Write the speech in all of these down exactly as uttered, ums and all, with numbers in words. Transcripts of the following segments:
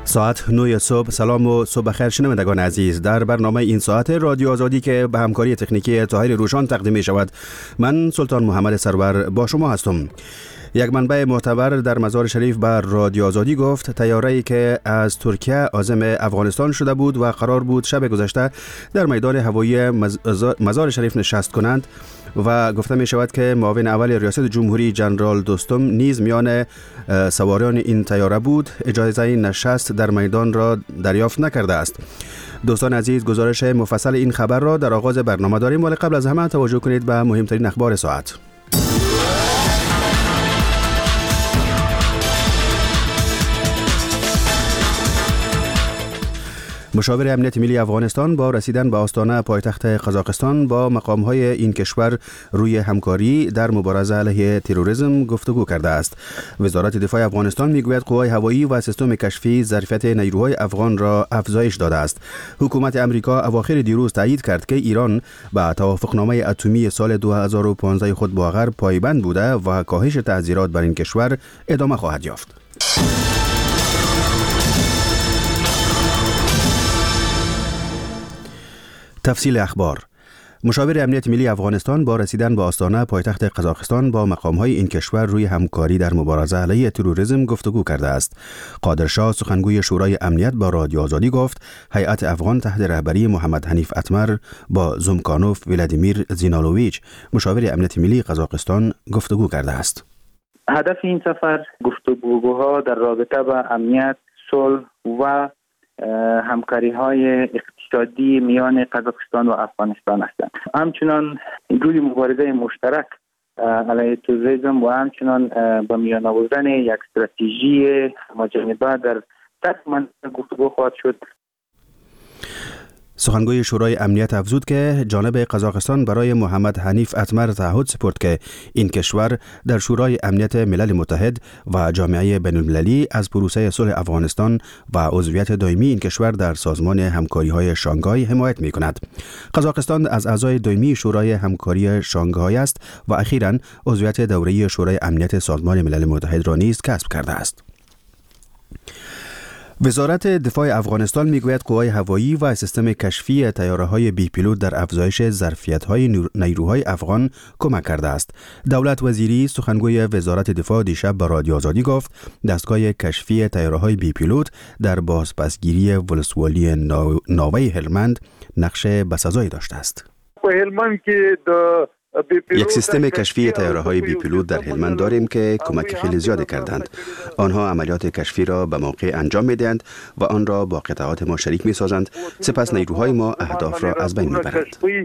ساعت نه صبح. سلام و صبح بخیر شنوندگان عزیز. در برنامه این ساعت رادیو آزادی که به همکاری تکنیکی طاهر روشان تقدیم می شود، من سلطان محمد سرور با شما هستم. یک منبع معتبر در مزار شریف بر رادیو آزادی گفت طیاره‌ای که از ترکیه عازم افغانستان شده بود و قرار بود شب گذشته در میدان هوایی مزار شریف نشست کنند و گفته می شود که معاون اول ریاست جمهوری جنرال دوستم نیز میان سواران این طیاره بود، اجازه نشست در میدان را دریافت نکرده است. دوستان عزیز، گزارش مفصل این خبر را در آغاز برنامه داریم، ولی قبل از همه توجه کنید به مهمترین اخبار ساعت. مشاور امنیت ملی افغانستان با رسیدن به آستانه پایتخت قزاقستان با مقام‌های این کشور روی همکاری در مبارزه علیه تروریسم گفتگو کرده است. وزارت دفاع افغانستان میگوید قوای هوایی و سیستم کشفی ظرفیت نیروهای افغان را افزایش داده است. حکومت امریکا اواخر دیروز تایید کرد که ایران به توافقنامه اتمی سال دو هزار و پانزده خود با غرب پایبند بوده و کاهش تعزیرات بر این کشور ادامه خواهد یافت. تفصیل اخبار. مشاور امنیت ملی افغانستان با رسیدن به آستانه پایتخت قزاقستان با مقام‌های این کشور روی همکاری در مبارزه علیه تروریسم گفتگو کرده است. قادرشاه سخنگوی شورای امنیت با رادیو آزادی گفت هیئت افغان تحت رهبری محمد حنیف اتمر با زومکانوف ولادیمیر زینالوویچ مشاور امنیت ملی قزاقستان گفتگو کرده است. هدف این سفر گفتگوها در رابطه با امنیت، صلح و همکاری های اقتصادی میان قزاقستان و افغانستان هستند. همچنان روی مبارزه مشترک علیه تروریسم و همچنان با میان آوردن یک استراتژی همجانبه در سطح منطقه گفتگو خواهد شد. سخنگوی شورای امنیت افزود که جانب قزاقستان برای محمد حنیف اتمر تعهد سپرد که این کشور در شورای امنیت ملل متحد و جامعه بین المللی از پروسه صلح افغانستان و عضویت دائمی این کشور در سازمان همکاری‌های شانگهای حمایت می‌کند. قزاقستان از اعضای دائمی شورای همکاری شانگهای است و اخیراً عضویت دوره‌ای شورای امنیت سازمان ملل متحد را نیز کسب کرده است. وزارت دفاع افغانستان میگوید قوای هوایی و سیستم کشفی طیاره‌های بی پیلوت در افزایش ظرفیت‌های نیروهای افغان کمک کرده است. دولت وزیری سخنگوی وزارت دفاع دیشب به رادیو آزادی گفت دستگاه کشفی طیاره‌های بی پیلوت در بازپسگیری ولسوالی ناوه هلمند نقش بسزایی داشته است. هلمند که یک سیستم کشفی طیاره‌های بی پیلوت در هلمند داریم که کمک خیلی زیادی کردند. آنها عملیات کشفی را به موقع انجام می‌دهند و آن را با قطعات ما شریک می‌سازند. سپس نیروهای ما اهداف را از بین می‌برند.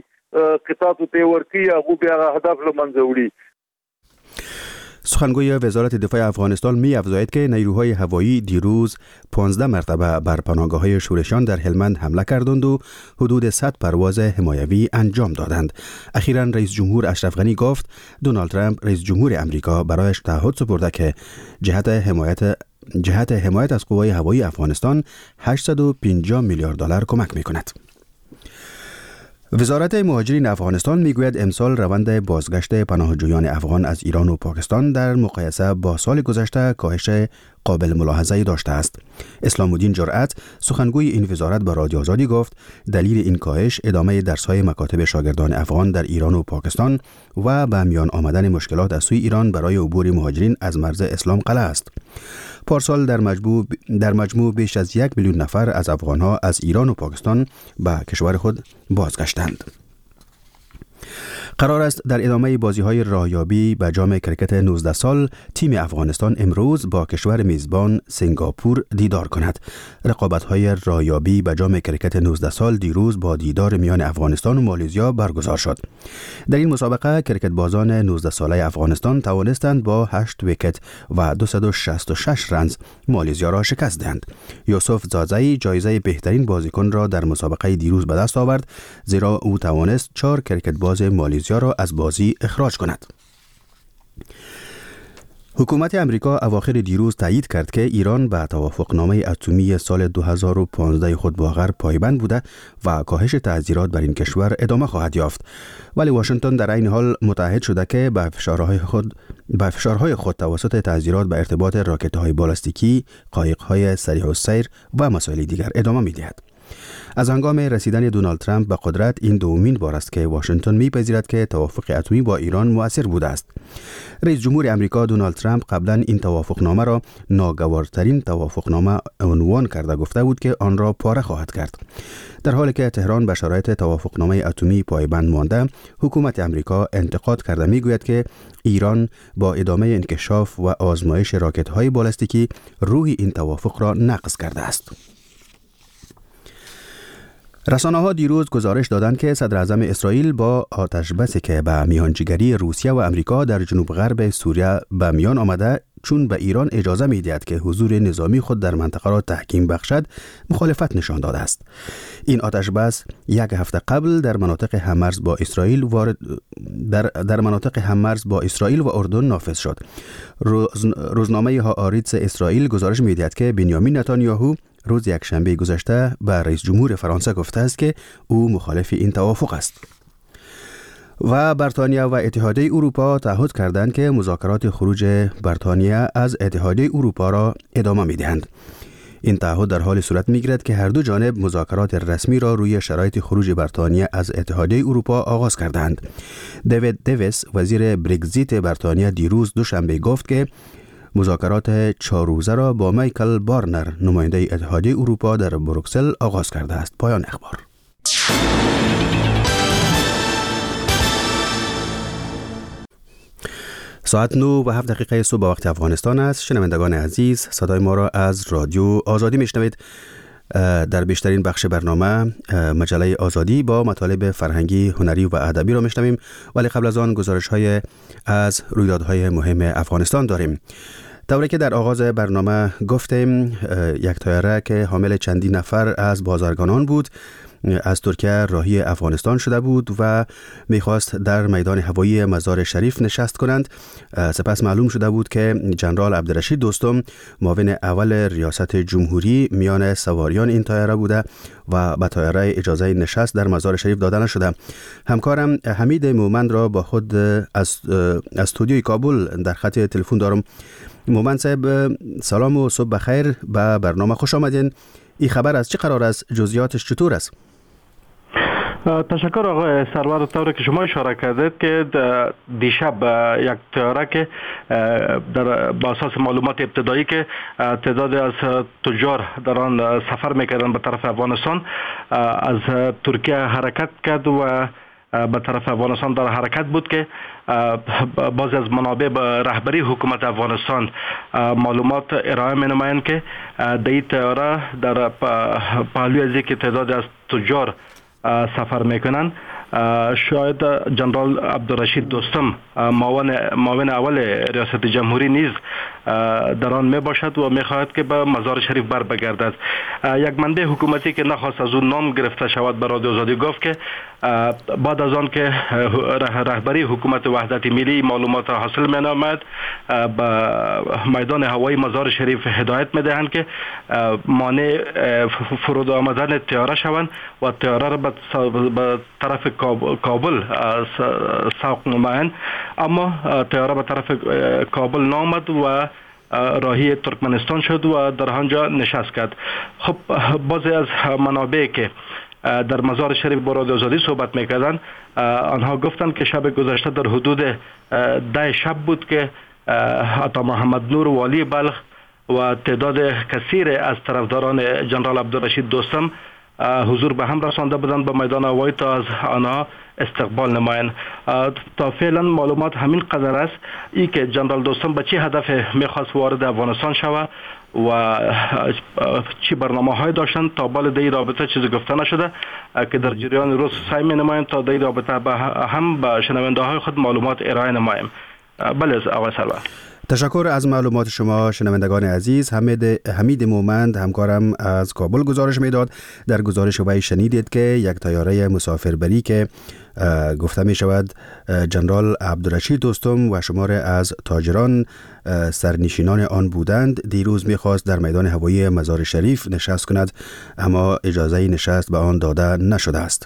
سخنگوی وزارت دفاع افغانستان می افزاید که نیروهای هوایی دیروز پانزده مرتبه بر پناهگاه‌های شورشیان در هلمند حمله کردند و حدود صد پرواز حمایوی انجام دادند. اخیراً رئیس جمهور اشرف غنی گفت دونالد ترامپ رئیس جمهور امریکا برایش تعهد سپرده که جهت حمایت جهت حمایت از قوای هوایی افغانستان هشتصد و پنجاه میلیارد دلار کمک می‌کند. وزارت مهاجرین افغانستان میگوید امسال روند بازگشت پناهجویان افغان از ایران و پاکستان در مقایسه با سال گذشته کاهش قابل ملاحظه‌ای داشته است. اسلام الدین جرأت سخنگوی این وزارت به رادیو آزادی گفت دلیل این کاهش ادامه درس‌های مکاتب شاگردان افغان در ایران و پاکستان و به میان آمدن مشکلات از سوی ایران برای عبور مهاجرین از مرز اسلام قلعه است. پارسال در مجموع در مجموع بیش از یک میلیون نفر از افغان‌ها از ایران و پاکستان به کشور خود بازگشتند. قرار است در ادامه بازی‌های راهیابی به جام کرکت نوزده سال تیم افغانستان امروز با کشور میزبان سنگاپور دیدار کند. رقابت‌های راهیابی به جام کرکت نوزده سال دیروز با دیدار میان افغانستان و مالزیا برگزار شد. در این مسابقه کرکت بازان نوزده ساله افغانستان توانستند با هشت ویکت و دویست و شصت و شش رنز مالزیا را شکست دهند. یوسف زازایی جایزه بهترین بازیکن را در مسابقه دیروز به دست آورد، زیرا او توانست چهار کرکت باز مالزیا را از بازی اخراج کند. حکومت امریکا اواخر دیروز تایید کرد که ایران به توافقنامه اتمی سال دو هزار و پانزده خود با غرب پایبند بوده و کاهش تعزیرات بر این کشور ادامه خواهد یافت. ولی واشنگتن در این حال متعهد شده که به فشارهای خود به فشارهای خود توسط تعزیرات به ارتباط راکت‌های بالستیکی، قایق‌های سریع السیر و مسائل دیگر ادامه می‌دهد. از هنگام رسیدن دونالد ترامپ به قدرت این دومین بار است که واشنگتن می‌پذیرد که توافق اتمی با ایران مؤثر بوده است. رئیس جمهور امریکا دونالد ترامپ قبلا این توافقنامه را ناگوارترین توافقنامه عنوان کرده گفته بود که آن را پاره خواهد کرد. در حالی که تهران به شرایط توافقنامه اتمی پایبند مانده، حکومت امریکا انتقاد کرده میگوید که ایران با ادامه انکشاف و آزمایش راکت‌های بالستیکی روح این توافق را نقض کرده است. رسانه‌ها دیروز گزارش دادند که صدر اعظم اسرائیل با آتش‌بسی که به میانجیگری روسیه و امریکا در جنوب غرب سوریه به میان آمده چون به ایران اجازه می‌دهد که حضور نظامی خود در منطقه را تحکیم بخشد، مخالفت نشان داده است. این آتش‌بس یک هفته قبل در مناطق هممرز با اسرائیل وارد در در مناطق هممرز با اسرائیل و اردن نافذ شد. روز، روزنامه هآریتس اسرائیل گزارش می‌دهد که بنیامین نتانیاهو روز یک شنبه گذشته به رئیس جمهور فرانسه گفته است که او مخالف این توافق است. و بریتانیا و اتحادیه اروپا تعهد کردند که مذاکرات خروج بریتانیا از اتحادیه اروپا را ادامه می‌دهند. این تعهد در حال صورت می‌گیرد که هر دو جانب مذاکرات رسمی را روی شرایط خروج بریتانیا از اتحادیه اروپا آغاز کردند. دیوید دیویس وزیر برگزیت بریتانیا دیروز دوشنبه گفت که مذاکرات چهار روزه را با مایکل بارنر نماینده اتحادیه اروپا در بروکسل آغاز کرده است. پایان اخبار. ساعت نو و هفت دقیقه صبح وقت افغانستان است. شنوندگان عزیز، صدای ما را از رادیو آزادی میشنوید. در بیشترین بخش برنامه مجله آزادی با مطالب فرهنگی، هنری و ادبی را میشنویم، ولی قبل از آن گزارش های از رویدادهای مهم افغانستان داریم. طوری که در آغاز برنامه گفتیم، یک طیاره که حامل چندین نفر از بازرگانان بود از ترکیه راهی افغانستان شده بود و میخواست در میدان هوایی مزار شریف نشست کنند. سپس معلوم شده بود که جنرال عبدالرشید دوستم، معاون اول ریاست جمهوری، میان سواریان این طیاره بوده و به طیاره اجازه نشست در مزار شریف داده نشده. همکارم حمید مومند را با خود از استودیوی کابل در خط تلفن دارم. مومند صاحب، سلام و صبح بخیر، به برنامه خوش آمدین. این خبر از چه قرار است؟ جزئیاتش چطور است؟ تشکر آقای سرور. طوری که شما اشاره کردید که دیشب یک طیاره که در با اساس معلومات ابتدایی که تعداد از تجار در آن سفر میکردن به طرف افغانستان از ترکیه حرکت کرد و به طرف افغانستان در حرکت بود که بعضی از منابع رهبری حکومت افغانستان معلومات ارائه می نمایند که در این طیاره در پهلوی از اینکه تعداد از تجار سفر میکنن، شاید جنرال عبدالرشید دوستم معاون معاون اول ریاست جمهوری نیز در آن می باشد و می خواهد که به مزار شریف بر بگردد. یک منبع حکومتی که نخواست از اون نام گرفته شود به رادیو آزادی گفت که بعد از آن که رهبری حکومت وحدت ملی معلومات حاصل می نماید، به میدان هوایی مزار شریف هدایت می دهند که مانع فرود آمدن طیاره شوند و طیاره را به طرف کابل سوق نمایند. اما طیاره به طرف کابل نامد و راهی ترکمنستان شد و در آنجا نشست کرد. خب بعضی از منابع که در مزار شریف با رادیو آزادی صحبت میکردن، آنها گفتند که شب گذشته در حدود ده شب بود که عطا محمد نور والی بلخ و تعداد کثیر از طرفداران جنرال عبدالرشید دوستم حضور به هم رسانده بودند به میدان هوایی تا از آنها استقبال نمایند. تا فعلا معلومات همین قدر است ای که جنرال دوستم به چه هدف میخواست وارد افغانستان شود و چی برنامه های داشتن تا بال در این رابطه چیزی گفته نشده که در جریان روز سعی می نماییم تا در این رابطه هم به شنونده های خود معلومات ارائه نماییم. بله آقای سرور. تشکر از معلومات شما شنوندگان عزیز. حمید حمید مومند همکارم از کابل گزارش میداد. در گزارش وی شنیدید که یک طیاره مسافربری که گفته می شود جنرال عبدالرشید دوستم و شماره از تاجران سرنشینان آن بودند دیروز می خواست در میدان هوایی مزار شریف نشست کند، اما اجازه نشست به آن داده نشده است.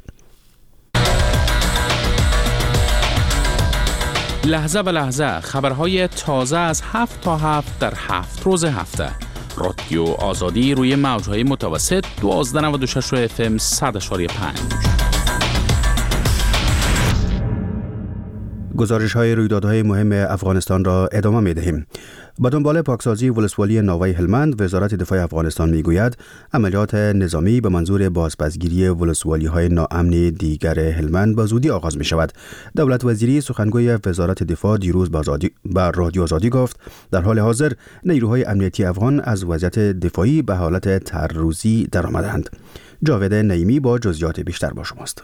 لحظه به لحظه خبرهای تازه از هفت تا هفت در هفت روز هفته. رادیو آزادی روی موجهای متوسط دوازده نود و شش اف ام صد و پنج. گزارش های رویدادهای مهم افغانستان را ادامه می دهیم. با دنبال پاکسازی ولسوالی ناوه هلمند، وزارت دفاع افغانستان می گوید عملیات نظامی به منظور بازپسگیری ولسوالی های ناامن دیگر هلمند با زودی آغاز می شود. دولت وزیری سخنگوی وزارت دفاع دیروز با رادیو آزادی گفت در حال حاضر نیروهای امنیتی افغان از وضعیت دفاعی به حالت تعرضی درآمدند. جاوید نعیمی با جزئیات بیشتر با شماست.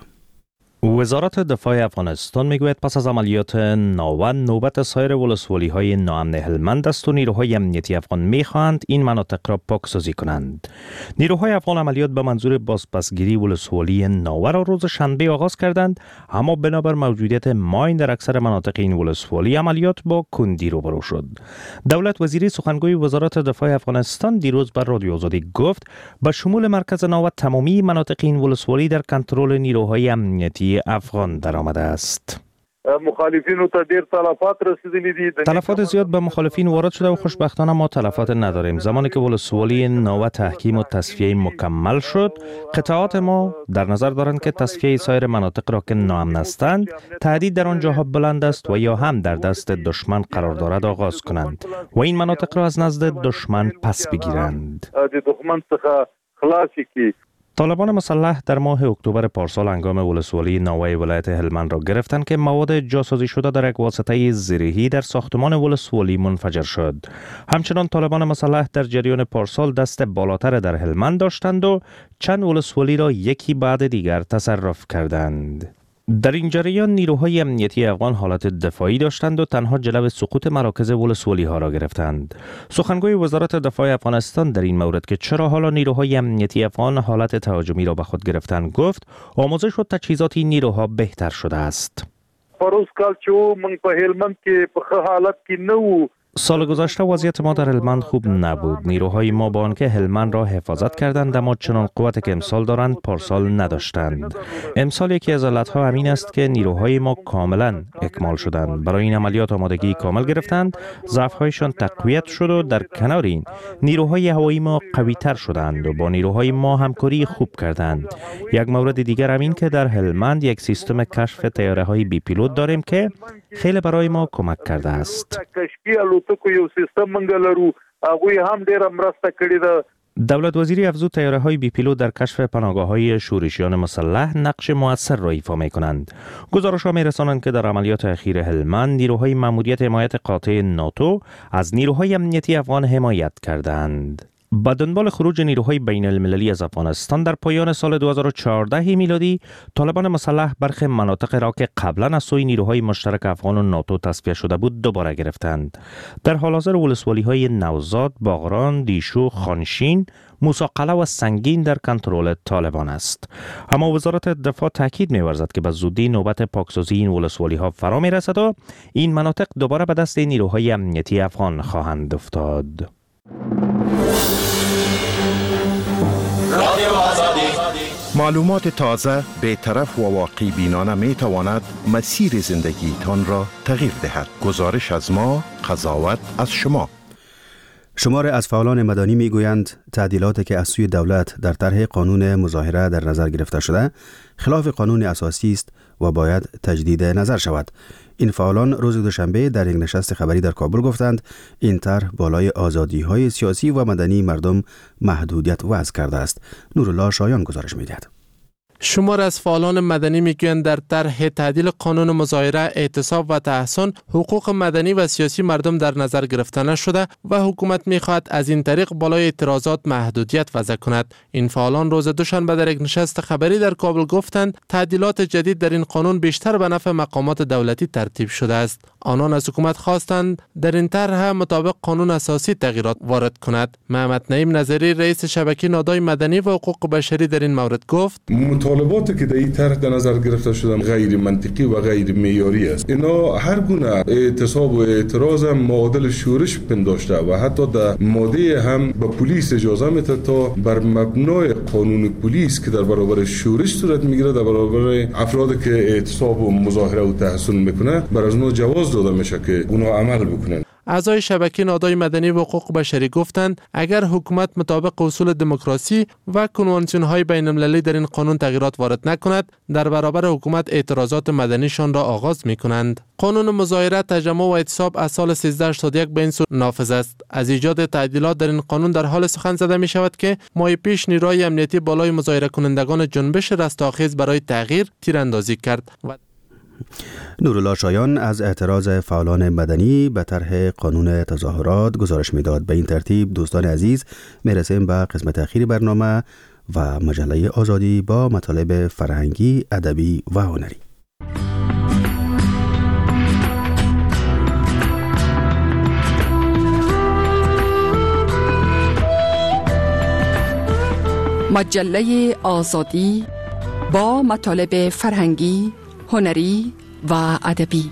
وزارت دفاع افغانستان میگوید پس از عملیات ناوه نوبت سایر ولسوالی های ناامن هلمند است و نیروهای امنیتی افغان میخواهند این مناطق را پاکسازی کنند. نیروهای افغان عملیات به منظور بازپسگیری ولسوالی ناوه را روز شنبه آغاز کردند، اما بنابر موجودیت ماین در اکثر مناطق این ولسوالی عملیات با کندی روبرو شد. دولت وزیری سخنگوی وزارت دفاع افغانستان دیروز بر رادیو آزادی گفت به شمول مرکز ناوه تمامی مناطق این ولسوالی در کنترل نیروهای امنیتی افغان در آمده است. مخالفین تا دیر تلفات رسیدلی دي. تلفات زیاد به مخالفین وارد شده و خوشبختانه ما تلفات نداریم. زمانی که ولسوالی ناوه تحکیم و تصفیه مکمل شد، قطعات ما در نظر دارند که تصفیه سایر مناطق را که ناامن هستند، تهدید در آنجاها بلند است و یا هم در دست دشمن قرار دارد آغاز کنند و این مناطق را از نزد دشمن پس بگیرند. دشمن څخه خلاصی کی. طالبان مسلح در ماه اکتبر پارسال هنگام ولسوالی ناوه ولایت هلمند را گرفتند که مواد جاسازی شده در یک واسطه زرهی در ساختمان ولسوالی منفجر شد. همچنان طالبان مسلح در جریان پارسال دست بالاتر در هلمند داشتند و چند ولسوالی را یکی بعد دیگر تصرف کردند. در این جریان نیروهای امنیتی افغان حالت دفاعی داشتند و تنها جلو سقوط مراکز ولسوالی ها را گرفتند. سخنگوی وزارت دفاع افغانستان در این مورد که چرا حالا نیروهای امنیتی افغان حالت تهاجمی را به خود گرفتند گفت آموزش و تجهیزات این نیروها بهتر شده است. پروس کال چې من په هلمند کې په ښه حالت کې نه وو. سال گذشته وضعیت ما در هلمند خوب نبود. نیروهای ما با آنکه هلمند را حفاظت کردند اما چنان قوتی که امسال دارند پارسال نداشتند. امسال یکی از علتها همین است که نیروهای ما کاملا اکمال شدند. برای این عملیات آمادگی کامل گرفتند. ضعف‌هایشان تقویت شد و در کنار این نیروهای هوایی ما قوی‌تر شدند و با نیروهای ما همکاری خوب کردند. یک مورد دیگر همین که در هلمند یک سیستم کشف طیاره‌های بی پیلوت داریم که خیلی برای ما کمک کرده است. دولت وزیری افزود طیاره‌های بی پیلوت در کشف پناهگاه‌های شورشیان مسلح نقش مؤثر را ایفا می‌کنند. گزارش‌ها می‌رسانند که در عملیات اخیر هلمند نیروهای ماموریت حمایت قاطع ناتو از نیروهای امنیتی افغان حمایت کردند. با دنبال خروج نیروهای بین المللی از افغانستان در پایان سال دو هزار و چهارده میلادی، طالبان مسلح برخی مناطق را که قبلا از سوی نیروهای مشترک افغان و ناتو تصفیه شده بود دوباره گرفتند. در حال حاضر ولسوالی‌های نوزاد، باغران، دیشو، خانشین، موساقله و سنگین در کنترل طالبان است. اما وزارت دفاع تاکید می‌ورزد که به زودی نوبت پاکسازی این ولسوالی‌ها فرا می‌رسد و این مناطق دوباره به دست نیروهای امنیتی افغان خواهند افتاد. معلومات تازه، بی‌طرف و واقعی بینانه می تواند مسیر زندگی تان را تغییر دهد. گزارش از ما، قضاوت از شما. شمار از فعالان مدنی می گویند تعدیلاتی که از سوی دولت در طرح قانون مظاهره در نظر گرفته شده خلاف قانون اساسی است و باید تجدید نظر شود. این فعالان روز دوشنبه در یک نشست خبری در کابل گفتند این طرح بالای آزادی‌های سیاسی و مدنی مردم محدودیت وضع کرده است. نورالله شایان گزارش می‌دهد. شمار از فعالان مدنی میگویند در طرح تعدیل قانون مظاهره، اعتصاب و تحصن حقوق مدنی و سیاسی مردم در نظر گرفته نشده و حکومت میخواهد از این طریق بالای اعتراضات محدودیت وضع کند. این فعالان روز دوشنبه در یک نشست خبری در کابل گفتند تعدیلات جدید در این قانون بیشتر به نفع مقامات دولتی ترتیب شده است. آنان از حکومت خواستند در این طرح مطابق قانون اساسی تغییرات وارد کند. محمد نعیم نظری رئیس شبکه نهادهای مدنی و حقوق بشری در این مورد گفت: مطالباتی که در این طرح در نظر گرفته شدن غیر منطقی و غیر معیاری است. اینا هر گونه اعتصاب و اعتراض هم معادل شورش پنداشته و حتی در ماده هم به پلیس اجازه میده تا بر مبنای قانون پلیس که در برابر شورش صورت میگیره در برابر افرادی که اعتصاب و مظاهره و تحصن میکنه بر از اونها جواز داده میشه که اونها عمل بکنن. اعضای شبکه نهادهای مدنی و حقوق بشری گفتند اگر حکومت مطابق اصول دموکراسی و کنوانسیون‌های بین‌المللی در این قانون تغییرات وارد نکند، در برابر حکومت اعتراضات مدنیشان را آغاز می‌کنند. قانون مظاهره، تجمع و اعتصاب از سال سیزده هشتاد و یک به این صورت نافذ است. از ایجاد تعدیلات در این قانون در حال سخن زده می‌شود که ماه پیش نیروهای امنیتی بالای مظاهره کنندگان جنبش رستاخیز برای تغییر تیراندازی کرد. و نورالله شایان از اعتراض فعالان مدنی به طرح قانون تظاهرات گزارش میداد. به این ترتیب دوستان عزیز میرسیم به قسمت اخیر برنامه و مجله آزادی با مطالب فرهنگی، ادبی و هنری. مجله آزادی با مطالب فرهنگی، هنری و ادبی.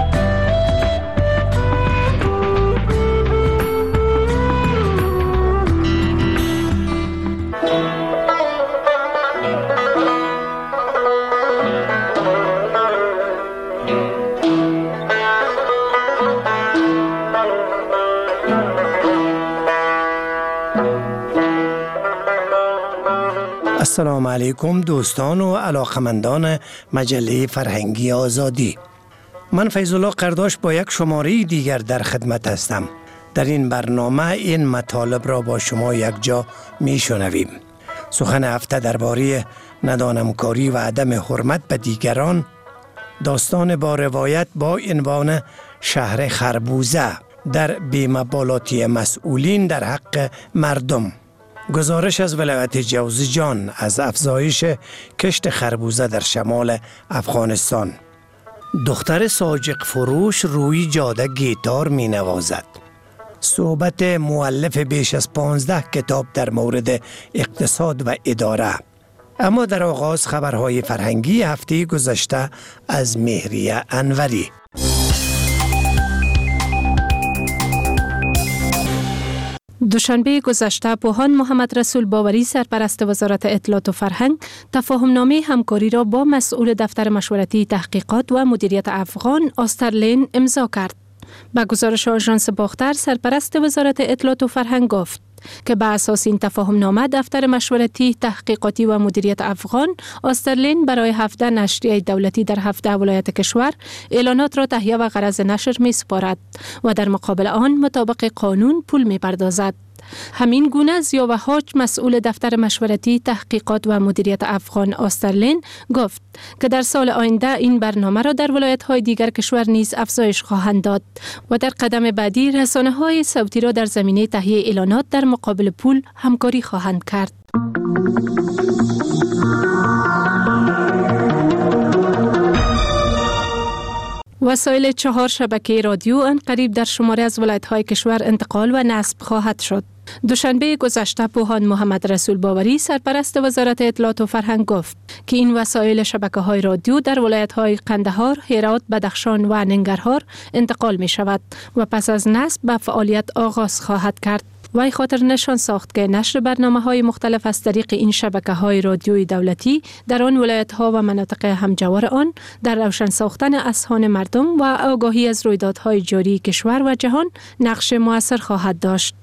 السلام علیکم دوستان و علاقمندان مجله فرهنگی آزادی. من فیض الله قرداش با یک شماره دیگر در خدمت هستم. در این برنامه این مطالب را با شما یک جا می شنویم. سخن هفته درباره ندانمکاری و عدم حرمت به دیگران، داستان با روایت با عنوان شهر خربوزه در بی‌مبالاتی مسئولین در حق مردم، گزارش از ولایت جوزجان از افزایش کشت خربوزه در شمال افغانستان، دختر ساجق فروش روی جاده گیتار می نوازد، صحبت مؤلف بیش از پانزده کتاب در مورد اقتصاد و اداره. اما در آغاز خبرهای فرهنگی هفته گذشته از مهریه انوری. دوشنبه گذشته پوهان محمد رسول باوری سرپرست وزارت اطلاعات و فرهنگ تفاهمنامه همکاری را با مسئول دفتر مشورتی تحقیقات و مدیریت افغان آسترلین امضا کرد. به گزارش آژانس باختر سرپرست وزارت اطلاعات و فرهنگ گفت که به اساس این تفاهمنامه دفتر مشورتی تحقیقاتی و مدیریت افغان آسترلین برای هفده نشریه دولتی در هفده ولایت کشور اعلانات را تهیه و غرض نشر می سپارد و در مقابل آن مطابق قانون پول می پردازد. همین گونه ضیا وحاج مسئول دفتر مشورتی تحقیقات و مدیریت افغان آسترلین گفت که در سال آینده این برنامه را در ولایت‌های دیگر کشور نیز افزایش خواهند داد و در قدم بعدی رسانه‌های صوتی را در زمینه تهیه اعلانات در مقابل پول همکاری خواهند کرد. وسایل چهار شبکه رادیو عنقریب در شماره از ولایت‌های کشور انتقال و نصب خواهد شد. دوشنبه گذشته پوهان محمد رسول باوری سرپرست وزارت اطلاعات و فرهنگ گفت که این وسایل شبکه‌های رادیو در ولایت‌های قندهار، هرات، بدخشان و ننگرهار انتقال می شود و پس از نصب به فعالیت آغاز خواهد کرد. وی خاطر نشان ساخت که نشر برنامه‌های مختلف از طریق این شبکه‌های رادیویی دولتی در آن ولایت‌ها و مناطق همجوار آن در روشن ساختن اذهان مردم و آگاهی از رویدادهای جاری کشور و جهان نقش مؤثر خواهد داشت.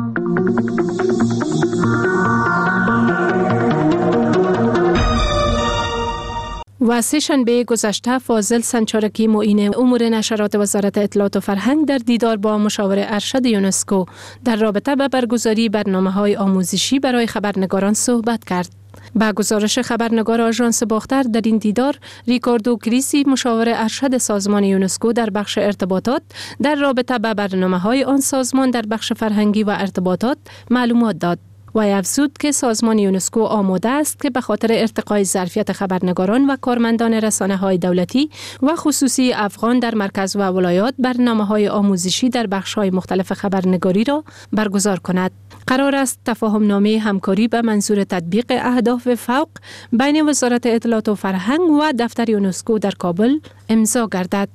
و سه شنبه گذشته فاضل سنچارکی معین امور نشرات وزارت اطلاعات و فرهنگ در دیدار با مشاور ارشد یونسکو در رابطه با برگزاری برنامه‌های آموزشی برای خبرنگاران صحبت کرد. با گزارش خبرنگار آژانس باختر در این دیدار ریکاردو کریسی مشاور ارشد سازمان یونسکو در بخش ارتباطات در رابطه با برنامه‌های آن سازمان در بخش فرهنگی و ارتباطات معلومات داد. و افزود که سازمان یونسکو آماده است که به خاطر ارتقای ظرفیت خبرنگاران و کارمندان رسانه‌های دولتی و خصوصی افغان در مرکز و ولایات برنامه‌های آموزشی در بخش‌های مختلف خبرنگاری را برگزار کند. قرار است تفاهم‌نامه همکاری به منظور تطبیق اهداف فوق بین وزارت اطلاعات و فرهنگ و دفتر یونسکو در کابل امضا گردد.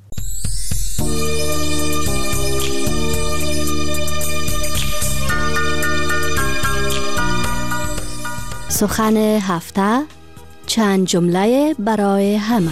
سخن هفته، چند جمله برای همه.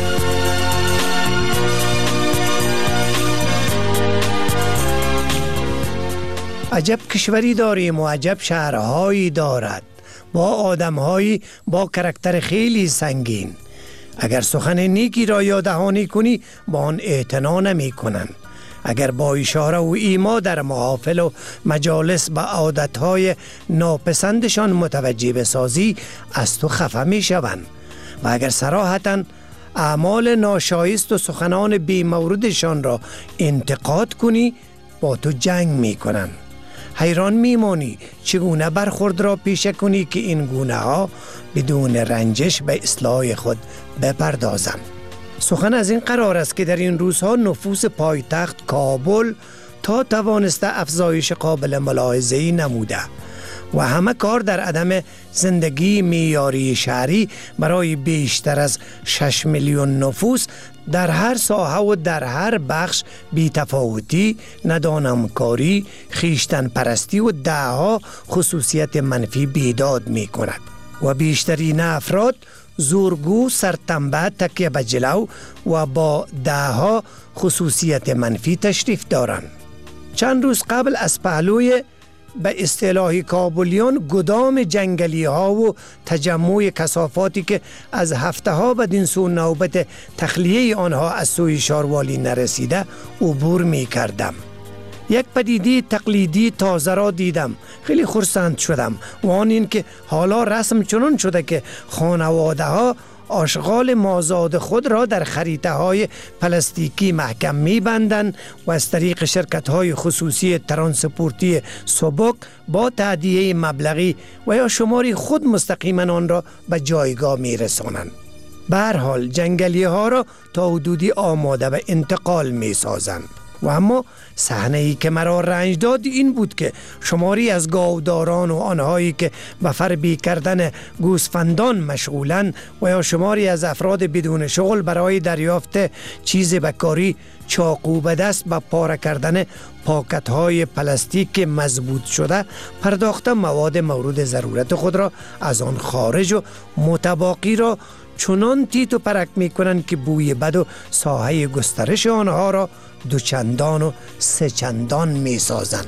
عجب کشوری داریم و عجب شهرهایی دارد، با آدمهایی با کرکتر خیلی سنگین. اگر سخن نیکی را یادهانی کنی با آن اعتنا نمی کنن. اگر با اشاره و ایما در محافل و مجالس با عادتهای ناپسندشان متوجه بسازی از تو خفه می شوند و اگر صراحتاً اعمال ناشایست و سخنان بی موردشان را انتقاد کنی با تو جنگ می کنن. حیران میمانی چگونه برخورد را پیشه کنی که این گونه ها بدون رنجش به اصلاح خود بپردازند. سخن از این قرار است که در این روزها نفوذ پایتخت کابل تا توانسته افزایش قابل ملاحظه‌ای نموده و همه کار در عدم زندگی معیاری شهری برای بیشتر از شش میلیون نفوس در هر ساحه و در هر بخش بی‌تفاوتی، ندانمکاری، خویشتن پرستی و دهها خصوصیت منفی بیداد می کند و بیشترین افراد زورگو، سرتنبه، تکیه به جلو و با دهها خصوصیت منفی تشریف دارند. چند روز قبل از پهلوی به اصطلاح کابلیان گدام جنگلی ها و تجمع کثافاتی که از هفته ها بدین سو نوبت تخلیه آنها از سوی شاروالی نرسیده عبور می کردم. یک پدیده تقلیدی تازه را دیدم. خیلی خرسند شدم و آن این که حالا رسم چنان شده که خانواده ها آشغال مازاد خود را در خریطه های پلاستیکی محکم می بندند و از طریق شرکت های خصوصی ترانسپورتی سبک با تهدیه مبلغی و یا شماری خود مستقیما آن را به جایگاه می رسانند. به هر حال جنگلی ها را تا حدودی آماده به انتقال می سازند. و اما صحنه‌ای که مرا رنج داد این بود که شماری از گاوداران و آنهایی که به فربی کردن گوسفندان مشغولند و یا شماری از افراد بدون شغل برای دریافت چیز بکاری چاقو به دست به پاره کردن پاکت‌های پلاستیک مضبوط شده پرداخته مواد مورد ضرورت خود را از آن خارج و متباقی را چنان تیت و پرک می کنند که بوی بد و ساحه گسترش آنها را دو چندان و سه چندان می سازند.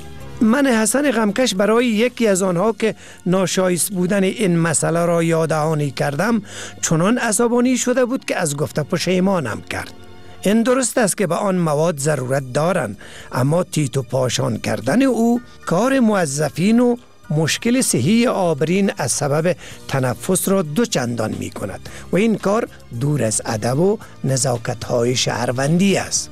من حسن غمکش برای یکی از آنها که ناشایست بودن این مسئله را یاددهانی کردم چنان عصبانی شده بود که از گفته پشیمانم کرد. این درست است که به آن مواد ضرورت دارند، اما تیت و پاشان کردن او کار موظفین و مشکل صحی آبرین از سبب تنفس را دو چندان می کند و این کار دور از ادب و نزاکت های شهروندی است.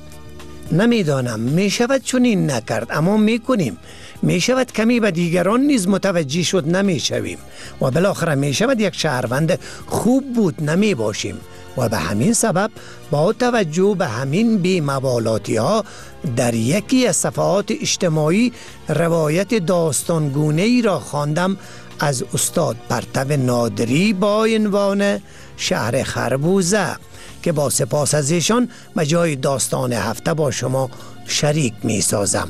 نمیدانم می شود چنین نکرد، اما می کنیم. می شود کمی به دیگران نیز متوجه شد نمی شویم و بالاخره می شود یک شهروند خوب بود نمی باشیم و به همین سبب با توجه به همین بی‌مبالاتی ها در یکی از صفحات اجتماعی روایت داستانگونه ای را خواندم از استاد پرتو نادری با عنوان شهر خربوزه که با سپاس از ایشان به جای داستان هفته با شما شریک می سازم.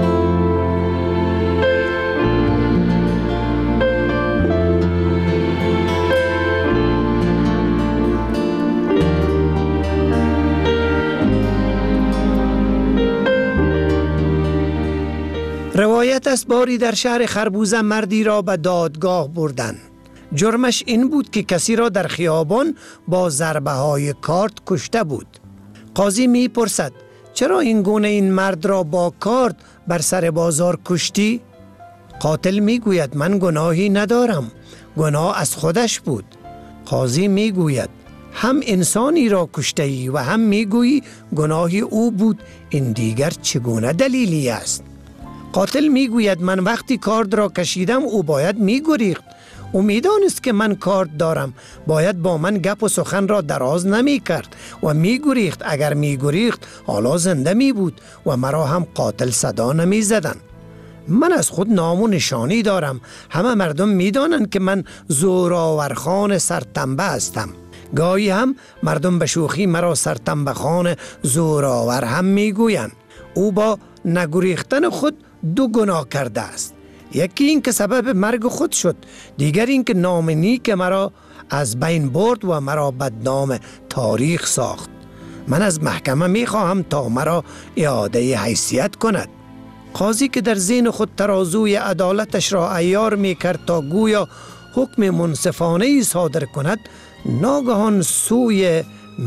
روایت است باری در شهر خربوزه مردی را به دادگاه بردند. جرمش این بود که کسی را در خیابان با ضربه های کارت کشته بود. قاضی می پرسد چرا این گونه این مرد را با کارت بر سر بازار کشتی؟ قاتل می گوید من گناهی ندارم، گناه از خودش بود. قاضی می گوید هم انسانی را کشته ای و هم می گویی گناهی او بود، این دیگر چگونه دلیلی است؟ قاتل میگوید من وقتی کارد را کشیدم او باید میگریخت. او میدانست که من کارد دارم، باید با من گپ و سخن را دراز نمی کرد و میگریخت. اگر میگریخت حالا زنده می بود و مرا هم قاتل صدا نمی زدن. من از خود نام و نشانی دارم. همه مردم میدانند که من زورآورخان سرتنبه هستم. گاهی هم مردم به شوخی مرا سرتنبخان زورآور هم میگویند. او با نگریختن خود دو گناه کرده است. یکی این که سبب مرگ خود شد، دیگر این که نام نیک مرا از بین برد و مرا بدنام تاریخ ساخت. من از محکمه می خواهم تا مرا اعاده حیثیت کند. قاضی که در ذهن خود ترازوی عدالتش را عیار می کرد تا گویا حکم منصفانه ای صادر کند، ناگهان سوی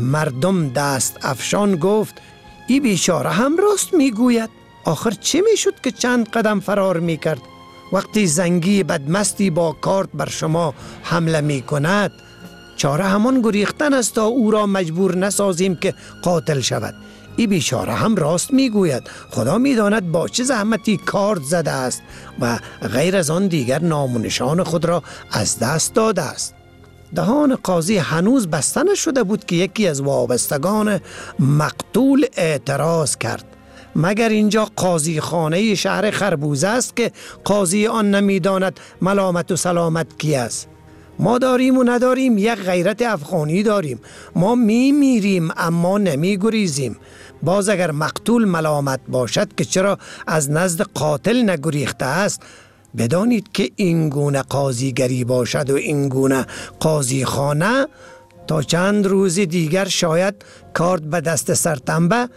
مردم دست افشان گفت ای بیچاره هم راست می گوید. آخر چه می شد که چند قدم فرار می کرد؟ وقتی زنگی بدمستی با کارت بر شما حمله می کند، چاره همان گریختن است تا او را مجبور نسازیم که قاتل شود. ای بیچاره هم راست می گوید. خدا می داند با چه زحمتی کارت زده است و غیر از آن دیگر نام و نشان خود را از دست داده است. دهان قاضی هنوز بسته نشده بود که یکی از وابستگان مقتول اعتراض کرد. مگر اینجا قاضی خانه شهر خربوزه است که قاضی آن نمیداند ملامت و سلامت کی است؟ ما داریم و نداریم یک غیرت افغانی داریم. ما می میریم اما نمی گریزیم. باز اگر مقتول ملامت باشد که چرا از نزد قاتل نگریخته است، بدانید که این گونه قاضیگری باشد و این گونه قاضی خانه تا چند روز دیگر شاید کارت به دست سرتنبه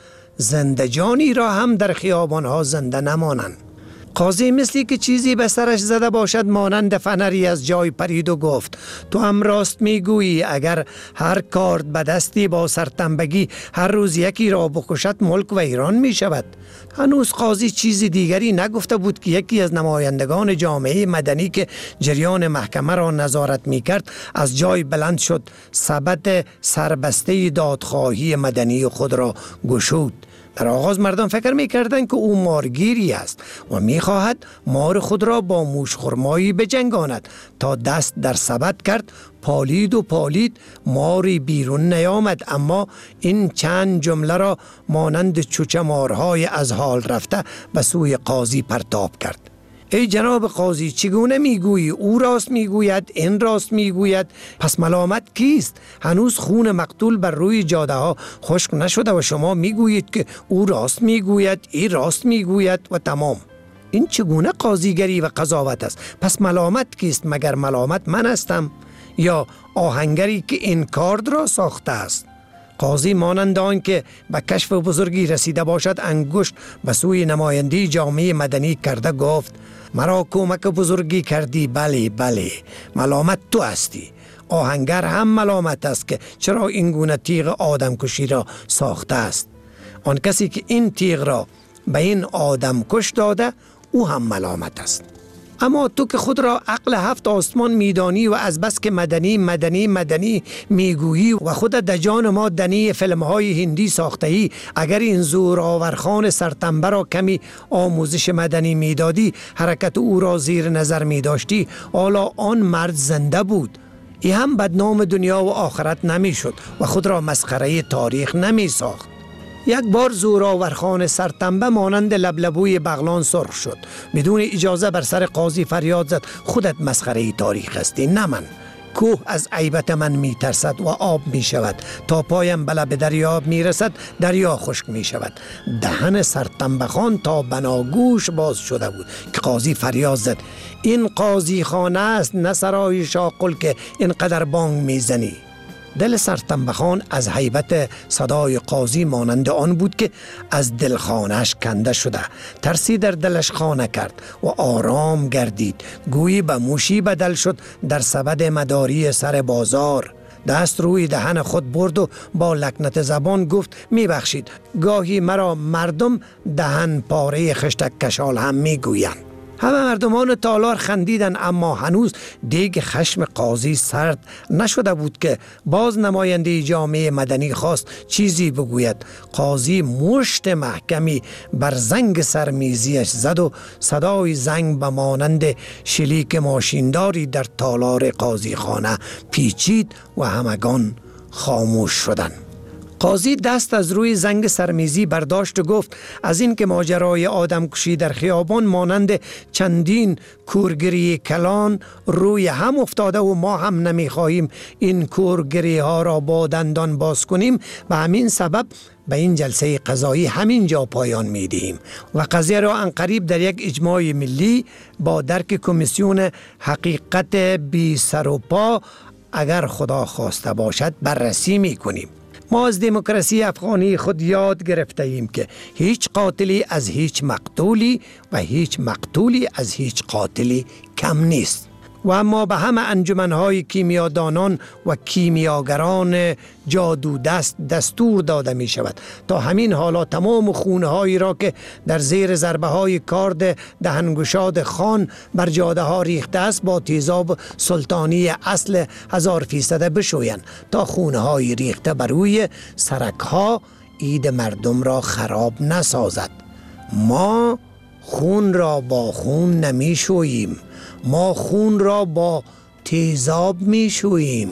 زندجانی را هم در خیابانها زنده نمانند. قاضی مثلی که چیزی به سرش زده باشد مانند فنری از جای پرید و گفت تو هم راست میگویی. اگر هر کارت به دستی با سرتنبگی هر روز یکی را بکشد ملک و ایران می شود. هنوز قاضی چیزی دیگری نگفته بود که یکی از نمایندگان جامعه مدنی که جریان محکمه را نظارت می کرد از جای بلند شد، سبد سربسته دادخواهی مدنی خود را گشود. در آغاز مردم فکر می کردند که او مارگیری است و می خواهد مار خود را با موش خرمایی بجنگاند. تا دست در سبد کرد پالید و پالید، ماری بیرون نیامد. اما این چند جمله را مانند چوچه مارهای از حال رفته به سوی قاضی پرتاب کرد. ای جناب قاضی، چگونه میگویی او راست میگوید این راست میگوید؟ پس ملامت کیست؟ هنوز خون مقتول بر روی جاده ها خشک نشده و شما میگویید که او راست میگوید این راست میگوید و تمام. این چگونه قاضیگری و قضاوت است؟ پس ملامت کیست؟ مگر ملامت من هستم یا آهنگری که این کارد را ساخته است؟ قاضی مانند آن که به کشف بزرگی رسیده باشد انگشت به سوی نمایندی جامعه مدنی کرده گفت مرا کمک بزرگی کردی. بله بله، ملامت تو هستی. آهنگر هم ملامت است که چرا این گونه تیغ آدم کشی را ساخته است. آن کسی که این تیغ را به این آدم کش داده او هم ملامت است. اما تو که خود را عقل هفت آسمان میدانی و از بس که مدنی مدنی مدنی میگویی و خود دجان ما دنی فیلم های هندی ساخته ای، اگر این زورآورخان سرتنبه را کمی آموزش مدنی میدادی، حرکت او را زیر نظر میداشتی، حالا آن مرد زنده بود. ای هم بدنام دنیا و آخرت نمی شد و خود را مسخره تاریخ نمی ساخت. یک بار زورآورخان سرتنبه مانند لبلبوی بغلان سرخ شد. بدون اجازه بر سر قاضی فریاد زد خودت مسخره تاریخ هستی نه من. کوه از عیبت من می ترسد و آب می شود. تا پایم بلا به دریا می رسد دریا خشک می شود. دهن سرتنبه خان تا بناگوش باز شده بود که قاضی فریاد زد این قاضی خانه است نه سرای شاقل که اینقدر بانگ می زنی. دل سرتنبه خان از هیبت صدای قاضی مانند آن بود که از دلخانهش کنده شده. ترسی در دلش خانه کرد و آرام گردید. گویی به موشی بدل شد در سبد مداری سر بازار. دست روی دهن خود برد و با لکنت زبان گفت میبخشید، گاهی مرا مردم دهن پاره خشتک کشال هم میگویند. همه مردمان تالار خندیدن، اما هنوز دیگ خشم قاضی سرد نشده بود که باز نماینده جامعه مدنی خواست چیزی بگوید. قاضی مشت محکمی بر زنگ سرمیزیش زد و صدای زنگ به مانند شلیک ماشینداری در تالار قاضی خانه پیچید و همگان خاموش شدند. قاضی دست از روی زنگ سرمیزی برداشت و گفت از این که ماجرای آدم کشی در خیابان مانند چندین کورگری کلان روی هم افتاده و ما هم نمیخواهیم این کورگری ها را با دندان باز کنیم، به همین سبب به این جلسه قضایی همینجا پایان میدهیم و قضیه را عنقریب در یک اجماع ملی با درک کمیسیون حقیقت بی سر و پا اگر خدا خواسته باشد بررسی میکنیم. ما از دموکراسی افغانی خود یاد گرفته ایم که هیچ قاتلی از هیچ مقتولی و هیچ مقتولی از هیچ قاتلی کم نیست. و اما به همه انجمنهای کیمیادانان و کیمیاگران جادو دست دستور داده می شود تا همین حالا تمام خونه هایی را که در زیر ضربه های کارد دهنگشاد خان بر جاده ها ریخته است با تیزاب سلطانی اصل هزار فیصده بشویند تا خونه های ریخته بر روی سرک ها عید مردم را خراب نسازد. ما خون را با خون نمی شوییم، ما خون را با تیزاب می شوییم.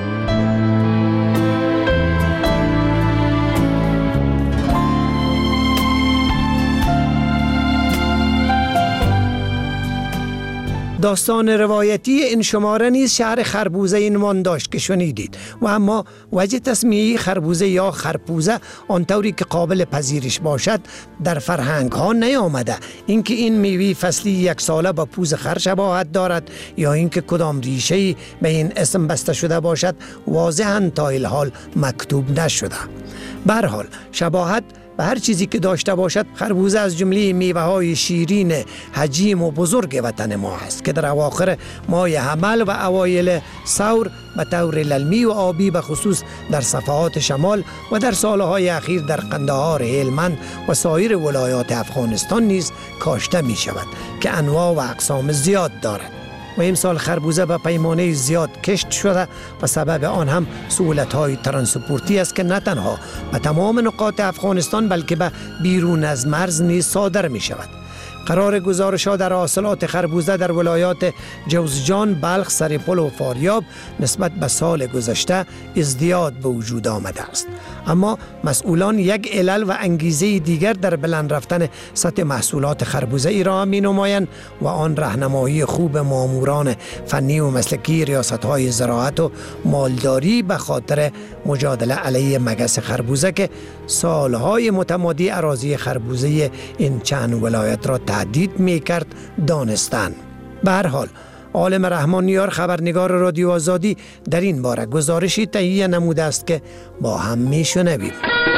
داستان روایتی این شماره نیز شهر خربوزه اینوان داشت که شنیدید و اما وجه تسمیه خربوزه یا خرپوزه آنطوری که قابل پذیرش باشد در فرهنگ ها نیامده. اینکه این میوه فصلی یک ساله با پوز خر شباهت دارد یا اینکه کدام ریشه‌ای به این اسم بسته شده باشد واضحاً تا الحال مکتوب نشده. به هر حال شباهت به هر چیزی که داشته باشد خربوزه از جمله میوه های شیرین حجیم و بزرگ وطن ما است که در اواخر ماه حمل و اوایل ثور به طور للمی و آبی به خصوص در صفحات شمال و در سالهای اخیر در قندهار، هلمند و سایر ولایات افغانستان نیز کاشته می شود که انواع و اقسام زیاد دارد. و امسال خربوزه به پیمانه زیاد کشت شده و سبب آن هم سهولت‌های ترانسپورتی است که نه تنها به تمام نقاط افغانستان بلکه به بیرون از مرز نیز صادر می شود. قرار گزارش‌ها در حاصلات خربوزه در ولایات جوزجان، بلخ، سرپل و فاریاب نسبت به سال گذشته ازدیاد به وجود آمده است. اما مسئولان یک علل و انگیزه دیگر در بلند رفتن سطح محصولات خربوزه ای را می نمایند و آن راهنمایی خوب ماموران فنی و مسلکی ریاست‌های زراعت و مالداری به خاطر مجادله علیه مگس خربوزه که سالهای متمادی اراضی خربوزه این چند ولایت را تهدید می کرد دانستند. به هر حال عالم رحمانیار خبرنگار رادیو آزادی در این باره گزارشی تهیه نموده است که با هم می شنویم.